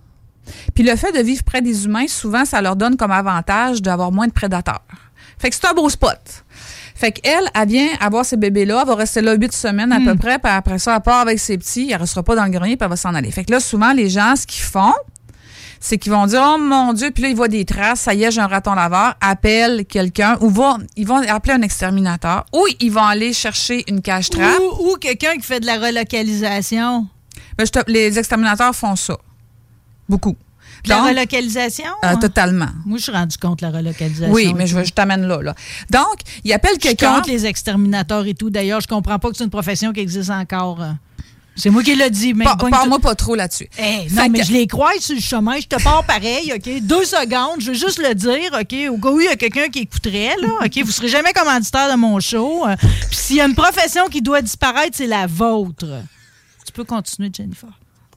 Puis le fait de vivre près des humains, souvent, ça leur donne comme avantage d'avoir moins de prédateurs. Fait que c'est un beau spot. Fait qu'elle, elle vient avoir ses bébés-là, elle va rester là huit semaines à mm. peu près, puis après ça, elle part avec ses petits, elle ne restera pas dans le grenier, puis elle va s'en aller. Fait que là, souvent, les gens, ce qu'ils font, c'est qu'ils vont dire « Oh mon Dieu! » Puis là, ils voient des traces, ça y est, j'ai un raton laveur, appelle quelqu'un, ou va, ils vont appeler un exterminateur, ou ils vont aller chercher une cache-trappe. Ou, ou quelqu'un qui fait de la relocalisation. Ben, je te, les exterminateurs font ça. Beaucoup. De la relocalisation? Euh, totalement. Moi, je suis rendu contre la relocalisation. Oui, mais je, je t'amène là, là. Donc, il appelle quelqu'un... Je suis contre les exterminateurs et tout. D'ailleurs, je comprends pas que c'est une profession qui existe encore. C'est moi qui l'ai dit. Mais pa- Parle-moi pas trop là-dessus. Hey, non, mais que... je les crois sur le chemin. Je te pars pareil, OK? Deux secondes, je veux juste le dire, OK? Au cas où il y a quelqu'un qui écouterait, là, OK? Vous serez jamais commanditaire de mon show. Puis s'il y a une profession qui doit disparaître, c'est la vôtre. Tu peux continuer, Jennifer.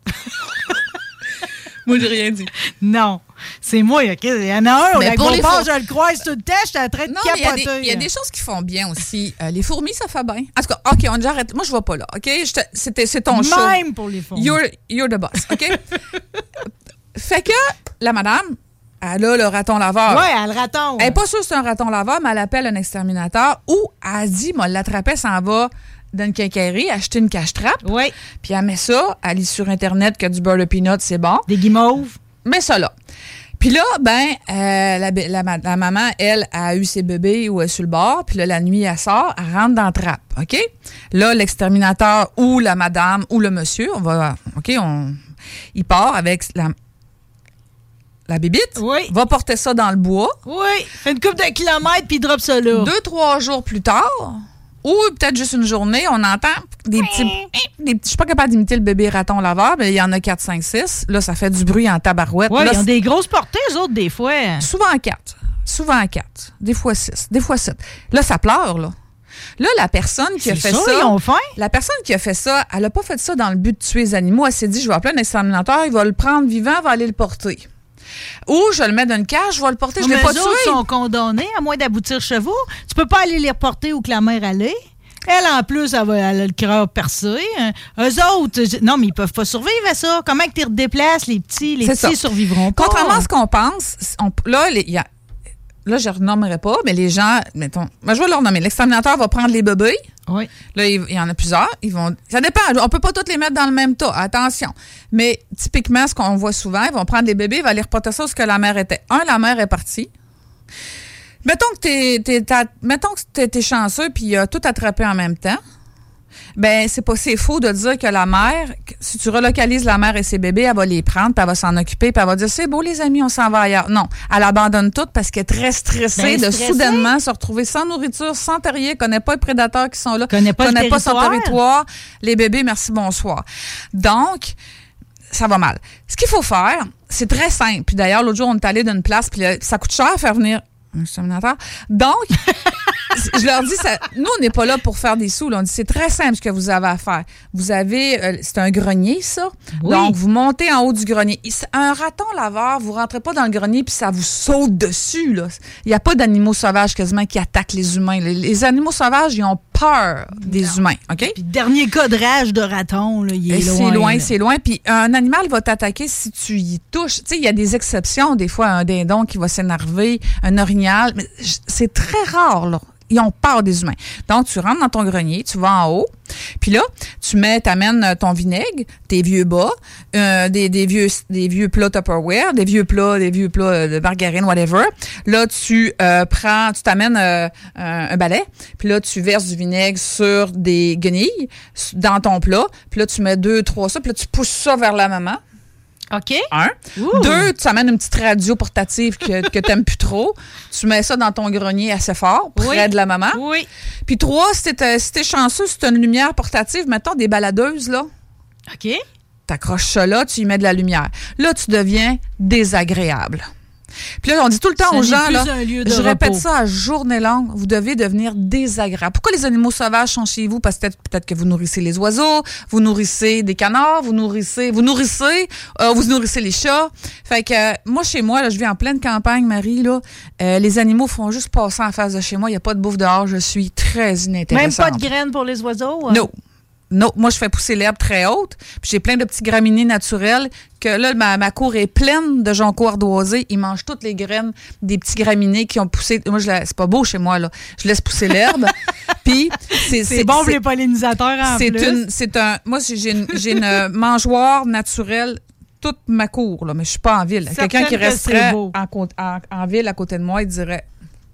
Moi, j'ai rien dit. Non. C'est moi, OK? Il y en a un, mais pour les four... je le croise tout le temps, j'étais en train de non, capoter. Il y, y a des choses qui font bien aussi. Euh, les fourmis, ça fait bien. En tout cas, OK, on j'arrête. Moi, je vais pas là, OK? Je te... C'était, c'est ton Même show. Même pour les fourmis. You're, you're the boss, OK? Fait que la madame, elle a le raton laveur. Oui, elle a le raton. Elle n'est pas sûre que c'est un raton laveur, mais elle appelle un exterminateur ou elle dit, moi, l'attrapait, s'en va dans une quincaillerie, acheter une cache-trappe. Oui. Puis elle met ça, elle lit sur Internet que du beurre de peanut, c'est bon. Des guimauves. Mets ça là. Puis là, ben, euh, la, la, la maman, elle, a eu ses bébés ou elle est sur le bord. Puis là, la nuit, elle sort, elle rentre dans la trappe, OK? Là, l'exterminateur ou la madame ou le monsieur, on va, OK, on, il part avec la, la bébite, oui. va porter ça dans le bois. Oui, fait une couple de kilomètres puis il drop ça là. Deux, trois jours plus tard, ou peut-être juste une journée, on entend des petits, des petits, je suis pas capable d'imiter le bébé raton laveur, mais il y en a quatre, cinq, six. Là, ça fait du bruit en tabarouette. Oui, là, ils ont des grosses portées, eux autres, des fois. Souvent quatre. Souvent quatre. Des fois six. Des fois sept. Là, ça pleure, là. Là, la personne qui a fait ça, ils ont faim. la personne qui a fait ça, elle n'a pas fait ça dans le but de tuer les animaux. Elle s'est dit, je vais appeler un exterminateur, il va le prendre vivant, il va aller le porter. Ou je le mets dans une cage, je vais le porter, je ne l'ai pas tué. Les autres sont condamnés, à moins d'aboutir chevaux. Tu peux pas aller les reporter où que la mère allait. Elle, en plus, elle, va, elle a le cœur percé. Eux autres, non, mais ils peuvent pas survivre à ça. Comment que tu redéplaces les petits? Les C'est petits ça. survivront pas. Contrairement à ce qu'on pense, on, là, il y a... Là, je ne renommerai pas, mais les gens, mettons, ben, je vais leur nommer. L'exterminateur va prendre les bébés. Oui. Là, il, il y en a plusieurs. Ils vont, ça dépend. On peut pas tous les mettre dans le même tas. Attention. Mais typiquement, ce qu'on voit souvent, ils vont prendre les bébés, ils vont aller reporter ça où ce que la mère était. Un, la mère est partie. Mettons que t'es, t'es, t'as, mettons que t'es, t'es chanceux puis il a tout attrapé en même temps. Ben, c'est pas, c'est faux de dire que la mère, si tu relocalises la mère et ses bébés, elle va les prendre, puis elle va s'en occuper, puis elle va dire, c'est beau, les amis, on s'en va ailleurs. Non. Elle abandonne tout parce qu'elle est très stressée Ben, de stressée. soudainement se retrouver sans nourriture, sans terrier, connaît pas les prédateurs qui sont là, Connaît pas le connaît pas son territoire. territoire. Les bébés, merci, bonsoir. Donc, ça va mal. Ce qu'il faut faire, c'est très simple. Puis d'ailleurs, l'autre jour, on est allé d'une place, puis là, ça coûte cher à faire venir un exterminateur. Donc, je leur dis, ça, nous, on n'est pas là pour faire des sous. Là. On dit, c'est très simple ce que vous avez à faire. Vous avez, euh, c'est un grenier, ça. Oui. Donc, vous montez en haut du grenier. Un raton laveur, vous rentrez pas dans le grenier puis ça vous saute dessus. Là. Il n'y a pas d'animaux sauvages quasiment qui attaquent les humains. Les, les animaux sauvages, ils ont peur des non. humains. OK? Puis, dernier cas de rage de raton, là, il est Et loin. C'est loin, là. c'est loin. Puis un animal va t'attaquer si tu y touches. Tu sais, il y a des exceptions. Des fois, un dindon qui va s'énerver, un orignal. Mais c'est très rare, là. Ils ont peur des humains. Donc, tu rentres dans ton grenier, tu vas en haut, puis là, tu mets, t'amènes ton vinaigre, tes vieux bas, euh, des, des vieux des vieux plats Tupperware, des vieux plats, des vieux plats de margarine, whatever. Là, tu euh, prends, tu t'amènes euh, un, un balai, puis là, tu verses du vinaigre sur des guenilles dans ton plat, puis là, tu mets deux, trois ça, puis là, tu pousses ça vers la maman. OK. Un. Ouh. Deux, tu amènes une petite radio portative que, que tu n'aimes plus trop. Tu mets ça dans ton grenier assez fort, près Oui. de la maman. Oui. Puis trois, si t'es, si t'es chanceux, si tu as une lumière portative, mettons des baladeuses, là. OK. T'accroches ça là, tu y mets de la lumière. Là, tu deviens désagréable. Puis là, on dit tout le temps Ça aux n'est gens, plus là, un lieu de je répète repos. ça à journée longue, vous devez devenir désagréable. Pourquoi les animaux sauvages sont chez vous? Parce que peut-être, peut-être que vous nourrissez les oiseaux, vous nourrissez des canards, vous nourrissez, vous nourrissez, euh, vous nourrissez les chats. Fait que euh, moi, chez moi, là, je vis en pleine campagne, Marie, là, euh, les animaux font juste passer en face de chez moi. Il n'y a pas de bouffe dehors, je suis très Même inintéressante. pas de graines pour les oiseaux? hein? Non. Non, moi, je fais pousser l'herbe très haute. Puis j'ai plein de petits graminées naturels que là, ma, ma cour est pleine de jonquaux ardoisés. Ils mangent toutes les graines des petits graminées qui ont poussé. Moi, je la, c'est pas beau chez moi, là. Je laisse pousser l'herbe. Puis c'est, C'est bon pour les pollinisateurs en c'est plus. une, c'est un, moi, j'ai une, j'ai une mangeoire naturelle toute ma cour, là, mais je suis pas en ville. Certaine Quelqu'un qui que resterait c'est beau. en, co- en, en ville à côté de moi, il dirait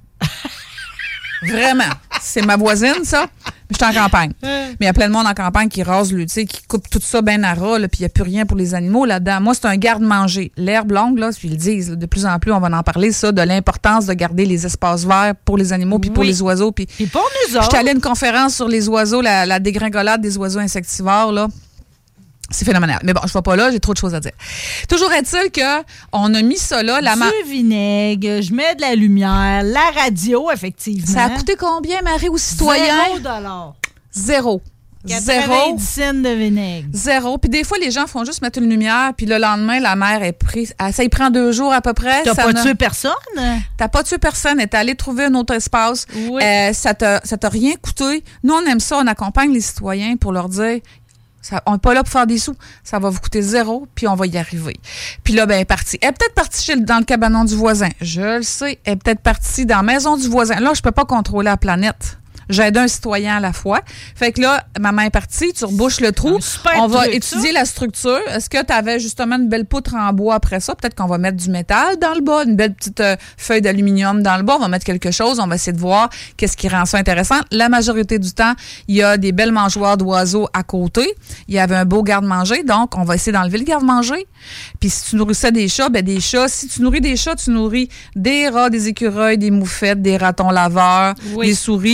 vraiment, c'est ma voisine, ça. Mais je suis en campagne. Mais il y a plein de monde en campagne qui rase, le, tu sais, qui coupe tout ça bien à ras, là, puis il n'y a plus rien pour les animaux là-dedans. Moi, c'est un garde-manger. L'herbe longue, là, puis ils le disent, là, de plus en plus, on va en parler, ça, de l'importance de garder les espaces verts pour les animaux puis pour Oui. les oiseaux. Puis Puis pour nous je autres. suis allée à une conférence sur les oiseaux, la, la dégringolade des oiseaux insectivores, là. C'est phénoménal. Mais bon, je ne vais pas là, j'ai trop de choses à dire. Toujours est-il qu'on a mis ça là, la ma- Du vinaigre, je mets de la lumière, la radio, effectivement. Ça a coûté combien, Marie, aux citoyens? Zéro dollar. Zéro. Zéro. quatre-vingt-dix cents de vinaigre. Zéro. Puis des fois, les gens font juste mettre une lumière, puis le lendemain, la mère est prise. Ah, ça y prend deux jours à peu près. T'as Ça pas n'a- tué personne? T'as pas tué personne, elle est allée trouver un autre espace. Oui. Euh, ça t'a, ça t'a rien coûté. Nous, on aime ça, on accompagne les citoyens pour leur dire, ça, on n'est pas là pour faire des sous. Ça va vous coûter zéro, puis on va y arriver. Puis là, ben, elle est partie. Elle est peut-être partie chez, dans le cabanon du voisin. Je le sais. Elle est peut-être partie dans la maison du voisin. Là, je peux pas contrôler la planète. J'aide un citoyen à la fois. Fait que là, maman est partie, tu rebouches le trou. Un super On va truc, étudier la structure. Est-ce que tu avais justement une belle poutre en bois après ça? Peut-être qu'on va mettre du métal dans le bas, une belle petite euh, feuille d'aluminium dans le bas. On va mettre quelque chose. On va essayer de voir qu'est-ce qui rend ça intéressant. La majorité du temps, il y a des belles mangeoires d'oiseaux à côté. Il y avait un beau garde-manger. Donc, on va essayer d'enlever le garde-manger. Puis, si tu nourrissais des chats, ben des chats. Si tu nourris des chats, tu nourris des rats, des écureuils, des moufettes, des ratons laveurs, Oui. des souris.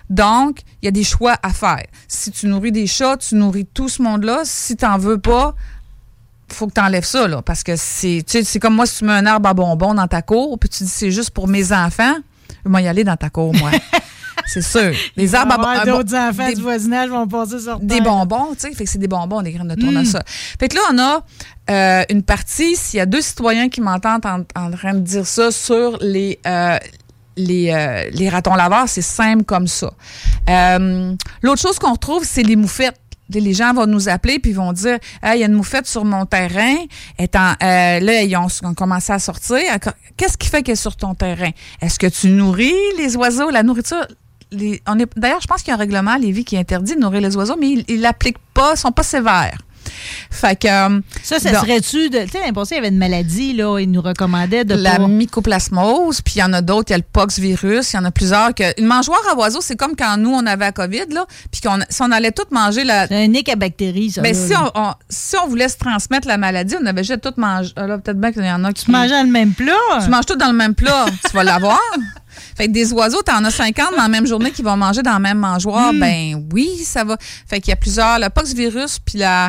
Donc, il y a des choix à faire. Si tu nourris des chats, tu nourris tout ce monde-là. Si tu n'en veux pas, faut que tu enlèves ça, là. Parce que c'est, tu sais, c'est comme moi, si tu mets un arbre à bonbons dans ta cour, puis tu dis c'est juste pour mes enfants, je vais y aller dans ta cour, moi. C'est sûr. Les arbres à bonbons. D'autres enfants des, du voisinage vont passer sur terre. Des bonbons, tu sais. Fait que c'est des bonbons, des graines de tournesol. Mm. Fait que là, on a euh, une partie, s'il y a deux citoyens qui m'entendent en, en train de dire ça sur les. Euh, Les, euh, les ratons laveurs, c'est simple comme ça. Euh, l'autre chose qu'on retrouve, c'est les moufettes. Les gens vont nous appeler puis vont dire hey, il y a une moufette sur mon terrain. Étant, euh, là, ils ont, ont commencé à sortir. Qu'est-ce qui fait qu'elle est sur ton terrain? Est-ce que tu nourris les oiseaux? La nourriture, les, on est, d'ailleurs, je pense qu'il y a un règlement à Lévis qui interdit de nourrir les oiseaux, mais ils ne l'appliquent pas, ils ne sont pas sévères. Fait que, euh, ça, ça donc, serait-tu de. Tu sais, l'année passée, il y avait une maladie, là, ils nous recommandaient de. La pas... mycoplasmose, puis il y en a d'autres, il y a le pox virus, il y en a plusieurs. Que, une mangeoire à oiseaux, c'est comme quand nous, on avait la COVID, là, puis qu'on, si on allait tout manger la. C'est un nick à bactéries, ça. Ben, là, si, là. On, on, si on voulait se transmettre la maladie, on avait juste tout mangé. Là, peut-être bien qu'il y en a qui. Tu manges dans le même plat? Tu manges tout dans le même plat, tu vas l'avoir. Fait que des oiseaux, t'en as cinquante dans la même journée qui vont manger dans la même mangeoire. Mm. Ben oui, ça va. Fait qu'il y a plusieurs. Le poxvirus puis la,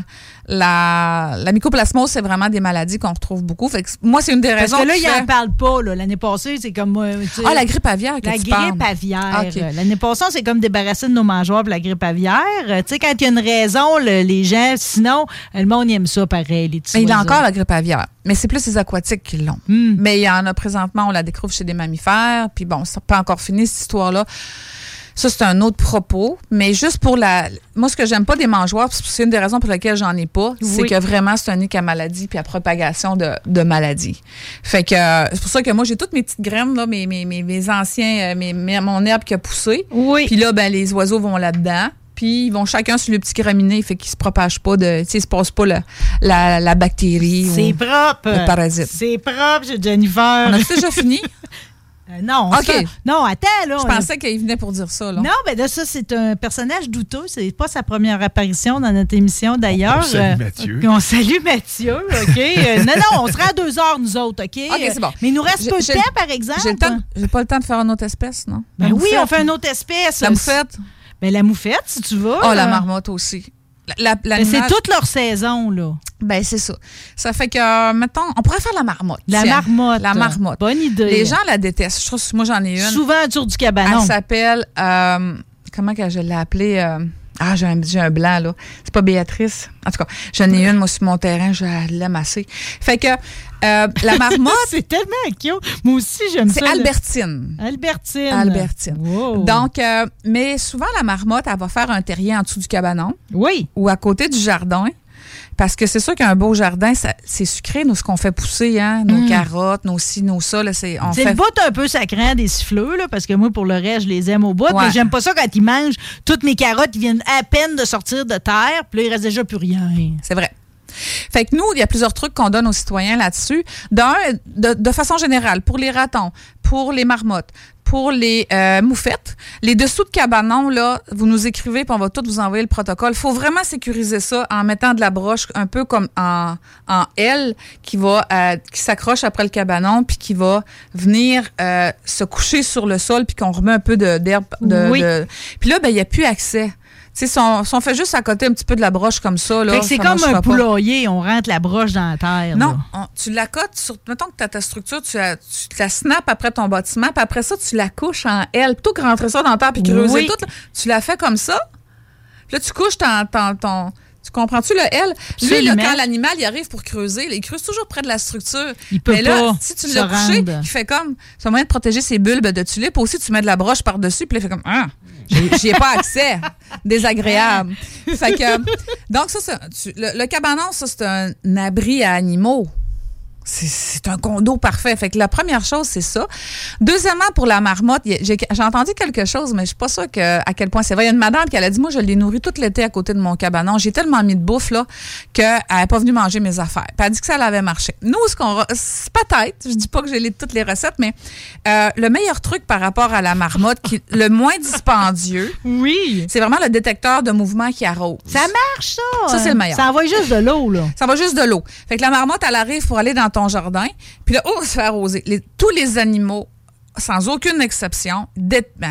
la, la mycoplasmose, c'est vraiment des maladies qu'on retrouve beaucoup. Fait que moi, c'est une des raisons. Parce que là, ils n'en parlent pas. Là. L'année passée, c'est comme. Euh, ah, la grippe aviaire, que La tu grippe parles. aviaire. Ah, okay. L'année passée, on s'est comme débarrassé de nos mangeoires pour la grippe aviaire. Tu sais, quand il y a une raison, le, les gens, sinon, le monde aime ça pareil. Les petits il y a oiseaux. encore la grippe aviaire. Mais c'est plus les aquatiques qui l'ont. Mm. Mais il y en a présentement, on la découvre chez des mammifères. Puis bon, ça n'a pas encore fini, cette histoire-là. Ça, c'est un autre propos. Mais juste pour la... Moi, ce que j'aime pas des mangeoires, c'est une des raisons pour lesquelles j'en ai pas, oui. c'est que vraiment, c'est un nick à maladie puis à propagation de, de maladies. Fait que euh, c'est pour ça que moi, j'ai toutes mes petites graines, là, mes, mes, mes, mes anciens... Mes, mes, mon herbe qui a poussé. Oui. Puis là, ben les oiseaux vont là-dedans. Puis ils vont chacun sur le petit graminé, fait qu'ils se propagent pas de, tu sais, ils se passent pas la, la, la bactérie. C'est ou propre. Le parasite. C'est propre, Jennifer. On a déjà fini? Euh, non, OK. Ça, non, attends, là. Je pensais qu'il venait pour dire ça, là. Non, ben là, ça, c'est un personnage douteux. C'est pas sa première apparition dans notre émission, d'ailleurs. On salue Mathieu. Euh, on salue Mathieu, OK? euh, non, non, on sera à deux heures, nous autres, OK? OK, c'est bon. Mais il nous reste j'ai, peu de j'ai, temps, par exemple. J'ai, le temps, j'ai pas le temps de faire une autre espèce, non? Ben oui, on fait une autre espèce. La moufette? Ben la moufette, si tu veux. Oh, la marmotte aussi. La, la, ben, c'est toute leur saison, là. Ben, c'est ça. Ça fait que, euh, mettons, on pourrait faire la marmotte. La tiens. marmotte. La marmotte. Bonne idée. Les gens la détestent. Je trouve que moi, j'en ai une. Souvent, autour du cabanon. Elle s'appelle, euh, comment que je l'ai appelée? Euh, ah, j'ai un, j'ai un blanc, là. C'est pas Béatrice. En tout cas, j'en ai une, moi, sur mon terrain. Je l'aime assez. Fait que, euh, la marmotte. C'est tellement cute. Moi aussi, j'aime c'est ça. C'est Albertine. Le... Albertine. Albertine. Wow. Donc, euh, mais souvent, la marmotte, elle va faire un terrier en dessous du cabanon. Oui. Ou à côté du jardin. Parce que c'est sûr qu'un beau jardin, ça, c'est sucré, nous, ce qu'on fait pousser, hein? Nos mm. carottes, nos ci, nos ça. Là, c'est on c'est fait... le bout un peu sacrant des siffleux, là, parce que moi, pour le reste, je les aime au bout. Ouais. Mais j'aime pas ça quand ils mangent. Toutes mes carottes, ils viennent à peine de sortir de terre, puis là, il reste déjà plus rien. C'est vrai. Fait que nous, il y a plusieurs trucs qu'on donne aux citoyens là-dessus. D'un, de, de façon générale, pour les ratons, pour les marmottes, pour les euh, moufettes, les dessous de cabanon, là, vous nous écrivez puis on va tout vous envoyer le protocole. Il faut vraiment sécuriser ça en mettant de la broche un peu comme en, en L qui va euh, qui s'accroche après le cabanon puis qui va venir euh, se coucher sur le sol puis qu'on remet un peu de, d'herbe. De, oui. de... Puis là, ben il n'y a plus accès. Tu sais, si on, si on fait juste à côté un petit peu de la broche comme ça, là. Fait que c'est comme un poulailler, on rentre la broche dans la terre. Non, on, tu la cotes sur. Mettons que tu as ta structure, tu, la, tu la snaps après ton bâtiment, puis après ça, tu la couches en L. Plutôt que rentrer ça dans la terre puis creuser oui. tout, là, tu la fais comme ça. Puis là, tu couches ton. ton, ton tu comprends-tu le L? Lui, là, quand l'animal il arrive pour creuser, là, il creuse toujours près de la structure. Il peut Mais là, pas si tu l'as couché, rendre. il fait comme. C'est un moyen de protéger ses bulbes de tulipes. Aussi, tu mets de la broche par-dessus, puis là, il fait comme. Ah, j'y ai pas accès. Désagréable. Fait que, donc, ça, ça tu, le, le cabanon, ça, c'est un abri à animaux. C'est, c'est un condo parfait. Fait que la première chose, c'est ça. Deuxièmement, pour la marmotte, j'ai, j'ai entendu quelque chose, mais je suis pas sûre que, à quel point c'est vrai. Il y a une madame qui elle a dit, moi, je l'ai nourrie tout l'été à côté de mon cabanon. J'ai tellement mis de bouffe, là, qu'elle n'est pas venue manger mes affaires. Puis elle a dit que ça l'avait marché. Nous, ce qu'on, c'est peut-être, je dis pas que j'ai les, toutes les recettes, mais euh, le meilleur truc par rapport à la marmotte, qui, le moins dispendieux, oui, c'est vraiment le détecteur de mouvement qui arrose. Ça marche, ça! Ça, c'est le meilleur. Ça envoie juste de l'eau, là. Ça va juste de l'eau. Fait que la marmotte, elle arrive pour aller dans ton jardin, puis là, oh, se fait arroser. Les, tous les animaux, sans aucune exception, dé- ben,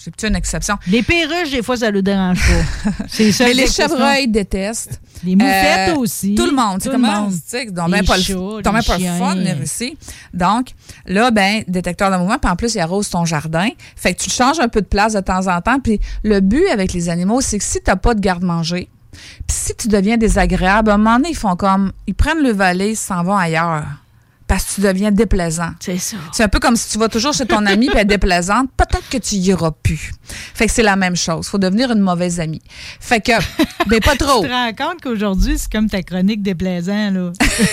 C'est plutôt une exception. Les perruches, des fois, ça ne le dérange pas. C'est ça. Mais les chevreuils détestent. Les moufettes Euh, aussi. Tout le monde. C'est Tout comme, le monde. tu sais, donc Les ben pas chats, le, t'as même les pas le chiens. fun, venir ici. Donc, là, ben, détecteur de mouvement, puis en plus, il arrose ton jardin. Fait que tu changes un peu de place de temps en temps. Puis le but avec les animaux, c'est que si t'as pas de garde-manger, puis si tu deviens désagréable, à un moment donné, ils font comme, ils prennent le valet, ils s'en vont ailleurs. Parce que tu deviens déplaisant. C'est ça. C'est un peu comme si tu vas toujours chez ton ami et elle est déplaisante. Peut-être que tu y iras plus. Fait que c'est la même chose. Faut devenir une mauvaise amie. Fait que, mais pas trop. Tu te rends compte qu'aujourd'hui, c'est comme ta chronique déplaisant, là.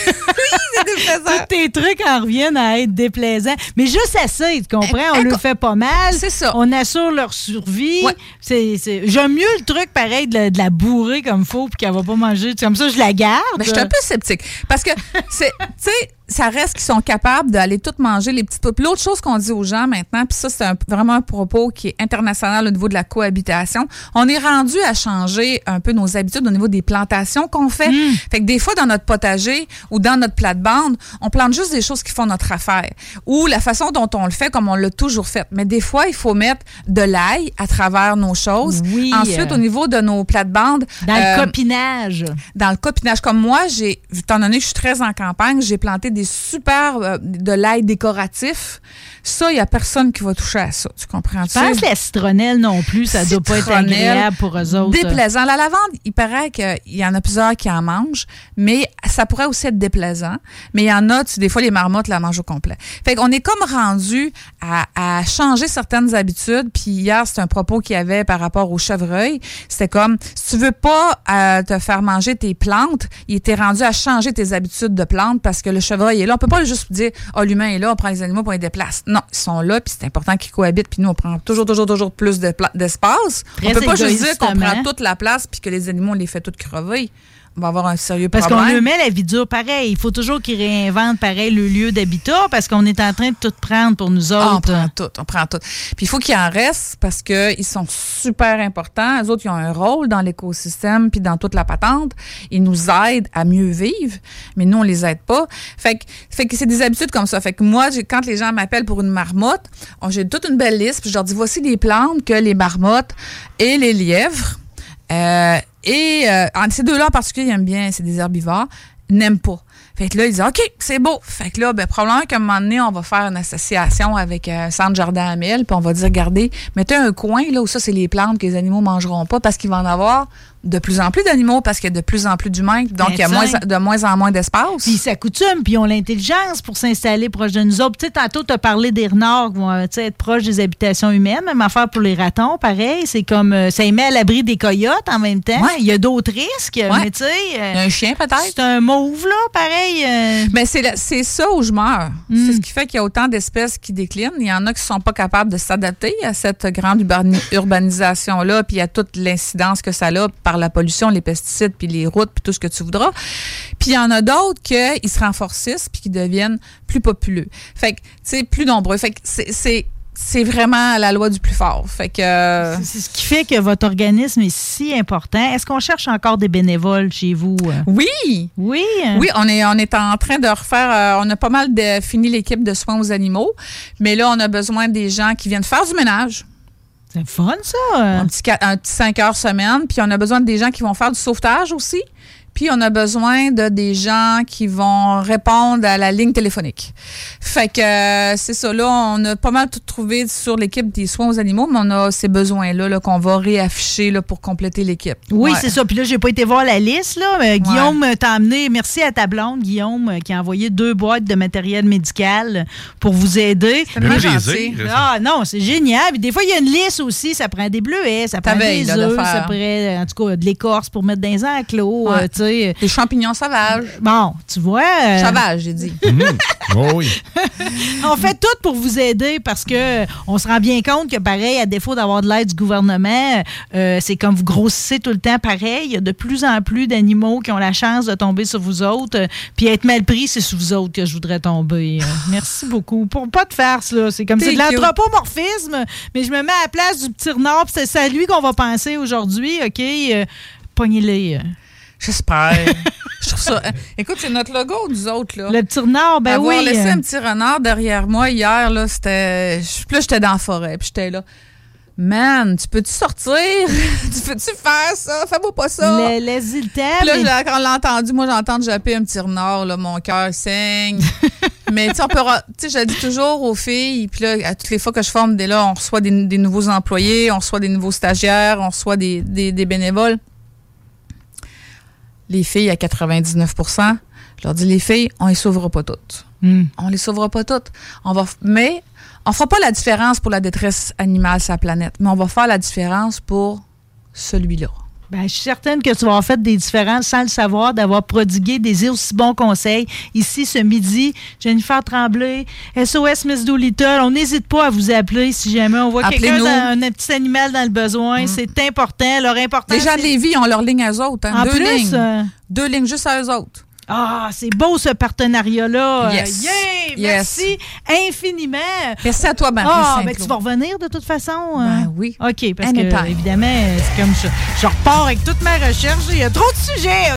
C'est déplaisant. Tous tes trucs en reviennent à être déplaisants. Mais juste assez, tu comprends? On Eh, le eh, fait pas mal. C'est ça. On assure leur survie. Ouais. C'est, c'est... J'aime mieux le truc, pareil, de la, de la bourrer comme faut puis qu'elle va pas manger. Comme ça, je la garde. Mais je suis un peu sceptique. Parce que, c'est, tu sais, ça reste qu'ils sont capables d'aller tout manger les petites... Puis l'autre chose qu'on dit aux gens maintenant, puis ça, c'est un, vraiment un propos qui est international au niveau de la cohabitation, on est rendu à changer un peu nos habitudes au niveau des plantations qu'on fait. Mm. Fait que des fois, dans notre potager ou dans notre plate-bande, on plante juste des choses qui font notre affaire. Ou la façon dont on le fait, comme on l'a toujours fait. Mais des fois, il faut mettre de l'ail à travers nos choses. Oui. Ensuite, au niveau de nos plates-bandes... Dans euh, le copinage. Dans le copinage. Comme moi, j'ai, étant donné que je suis très en campagne, j'ai planté des super euh, de l'ail décoratif. Ça, il n'y a personne qui va toucher à ça. Tu comprends? Je pense que la citronnelle non plus, ça ne doit pas être agréable pour eux autres. Déplaisant. La lavande, il paraît qu'il y en a plusieurs qui en mangent, mais ça pourrait aussi être déplaisant. Mais il y en a, tu, des fois, les marmottes la mangent au complet. Fait qu'on est comme rendu à, à changer certaines habitudes. Puis hier, c'est un propos qu'il y avait par rapport au chevreuil. C'était comme, si tu veux pas euh, te faire manger tes plantes, il était rendu à changer tes habitudes de plantes parce que le chevreuil est là. On peut pas juste dire, ah, oh, l'humain est là, on prend les animaux pour les déplacer. Non, ils sont là, puis c'est important qu'ils cohabitent, puis nous, on prend toujours, toujours, toujours plus de pla- d'espace. Très on peut pas juste dire qu'on égoïstement. prend toute la place puis que les animaux, on les fait toutes crever. On va avoir un sérieux Parce problème. qu'on lui met la vie dure pareil. Il faut toujours qu'ils réinventent pareil le lieu d'habitat parce qu'on est en train de tout prendre pour nous autres. Ah, on prend tout, on prend tout. Puis il faut qu'il en reste parce qu'ils sont super importants. Eux autres, ils ont un rôle dans l'écosystème puis dans toute la patente. Ils nous aident à mieux vivre, mais nous, on les aide pas. Fait que, fait que c'est des habitudes comme ça. Fait que moi, j'ai, quand les gens m'appellent pour une marmotte, on, j'ai toute une belle liste puis je leur dis, voici des plantes que les marmottes et les lièvres euh, et euh, ces deux-là en particulier, ils aiment bien, c'est des herbivores, n'aiment pas. Fait que là, ils disent, OK, c'est beau. Fait que là, ben, probablement qu'à un moment donné, on va faire une association avec un euh, centre jardin à miel, puis on va dire, regardez, mettez un coin là où ça, c'est les plantes que les animaux mangeront pas parce qu'il va en avoir de plus en plus d'animaux parce qu'il y a de plus en plus d'humains. Donc, il y a moins, de moins en moins d'espace. Puis ils s'accoutument, puis ils ont l'intelligence pour s'installer proche de nous autres. Tu sais, tantôt, tu as parlé des renards qui vont être proches des habitations humaines. Même affaire pour les ratons, pareil. C'est comme, euh, ça les met à l'abri des coyotes en même temps. Ouais. Il y a d'autres risques, Ouais. mais tu sais... Euh, Il y a un chien, peut-être? c'est un mauve, là, pareil. Euh... Ben c'est, la, c'est ça où je meurs. Mm. C'est ce qui fait qu'il y a autant d'espèces qui déclinent. Il y en a qui ne sont pas capables de s'adapter à cette grande urbani- urbanisation-là, puis à toute l'incidence que ça a par la pollution, les pesticides, puis les routes, puis tout ce que tu voudras. Puis il y en a d'autres qui se renforcissent, puis qui deviennent plus populeux. Fait que, tu sais, plus nombreux. Fait que c'est... c'est c'est vraiment la loi du plus fort. Fait que euh... c'est, c'est ce qui fait que votre organisme est si important. Est-ce qu'on cherche encore des bénévoles chez vous? Oui! Oui? Oui, on est, on est en train de refaire... Euh, on a pas mal de, fini l'équipe de soins aux animaux, mais là, on a besoin des gens qui viennent faire du ménage. C'est fun, ça! Un petit, un petit cinq heures semaine. Puis on a besoin de des gens qui vont faire du sauvetage aussi. Puis on a besoin de des gens qui vont répondre à la ligne téléphonique. Fait que euh, c'est ça, là, on a pas mal tout trouvé sur l'équipe des soins aux animaux, mais on a ces besoins-là là, qu'on va réafficher là, pour compléter l'équipe. Oui, ouais. c'est ça. Puis là, j'ai pas été voir la liste, là. Mais Guillaume ouais. t'a amené, merci à ta blonde, Guillaume, qui a envoyé deux boîtes de matériel médical pour vous aider. C'est très gentil. Ah non, c'est génial. Puis des fois, il y a une liste aussi, ça prend des bleuets, ça prend veille, des là, œufs, ça prend, en tout cas, de l'écorce pour mettre dans les enclos. Ouais. Euh, tu sais. Des champignons sauvages. Bon, tu vois. Euh... Sauvages, j'ai dit. Mmh. Oh oui. On fait tout pour vous aider parce que on se rend bien compte que, pareil, à défaut d'avoir de l'aide du gouvernement, euh, c'est comme vous grossissez tout le temps pareil. Il y a de plus en plus d'animaux qui ont la chance de tomber sur vous autres. Euh, puis être mal pris, c'est sur vous autres que je voudrais tomber. Euh, merci beaucoup. Pour pas de farce, là. C'est comme c'est de l'anthropomorphisme, mais je me mets à la place du petit renard. Puis c'est à lui qu'on va penser aujourd'hui. OK? Euh, pognez-les. Euh. J'espère. Je trouve ça. Écoute, c'est notre logo, nous autres, là. Le petit renard, ben Avoir oui. Avoir laissé un petit renard derrière moi hier, là, c'était. Puis là, j'étais dans la forêt, puis j'étais là. Man, tu peux-tu sortir? Tu peux-tu faire ça? Fais-moi pas ça. Le, laisse-y le temps. Puis là, mais... j'ai- quand on l'a entendu, moi, j'entends japper un petit renard, là, mon cœur saigne. Mais tu sais, on peut, ra- tu sais, je le dis toujours aux filles, puis là, à toutes les fois que je forme, dès là, on reçoit des, des nouveaux employés, on reçoit des nouveaux stagiaires, on reçoit des, des, des bénévoles. Les filles, à quatre-vingt-dix-neuf pour cent, je leur dis, les filles, on les sauvera pas toutes. Mm. On les sauvera pas toutes. On va, f- mais on fera pas la différence pour la détresse animale sur la planète, mais on va faire la différence pour celui-là. Ben, je suis certaine que tu vas avoir fait des différences sans le savoir, d'avoir prodigué des aussi bons conseils. Ici, ce midi, Jennifer Tremblay, S O S Miss Doolittle, on n'hésite pas à vous appeler si jamais on voit quelqu'un, Appelez-nous. dans, un petit animal dans le besoin. Mm. C'est important. Leur important, Les gens de c'est- Lévis ont leur ligne à eux autres. Hein? En Deux plus, lignes. euh, Deux lignes juste à eux autres. ah, c'est beau ce partenariat-là. Yes. Euh, yeah, Yes. merci infiniment. Merci à toi, Marie Ah, ben Saint-Claude. tu vas revenir de toute façon. Ben euh? oui. OK, parce Anytime. que, évidemment, c'est comme je, je repars avec toute ma recherche. Il y a trop de sujets.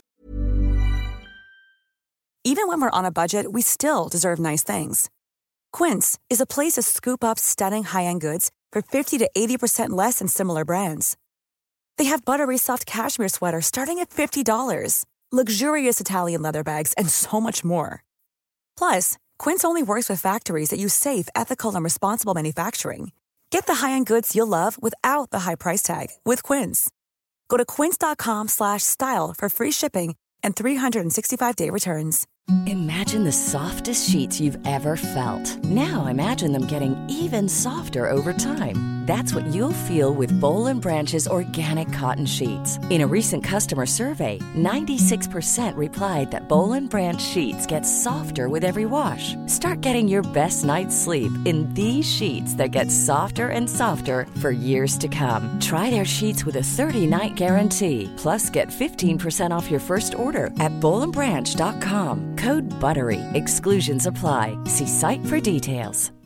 Even when we're on a budget, we still deserve nice things. Quince is a place to scoop up stunning high-end goods for fifty to eighty percent less than similar brands. They have buttery soft cashmere sweaters starting at fifty dollars, luxurious Italian leather bags, and so much more. Plus, Quince only works with factories that use safe, ethical, and responsible manufacturing. Get the high-end goods you'll love without the high price tag with Quince. Go to quince.com slash style for free shipping and three sixty-five day returns. Imagine the softest sheets you've ever felt. Now imagine them getting even softer over time. That's what you'll feel with Boll and Branch's organic cotton sheets. In a recent customer survey, ninety-six percent replied that Boll and Branch sheets get softer with every wash. Start getting your best night's sleep in these sheets that get softer and softer for years to come. Try their sheets with a thirty-night guarantee. Plus, get fifteen percent off your first order at boll and branch dot com. Code BUTTERY. Exclusions apply. See site for details.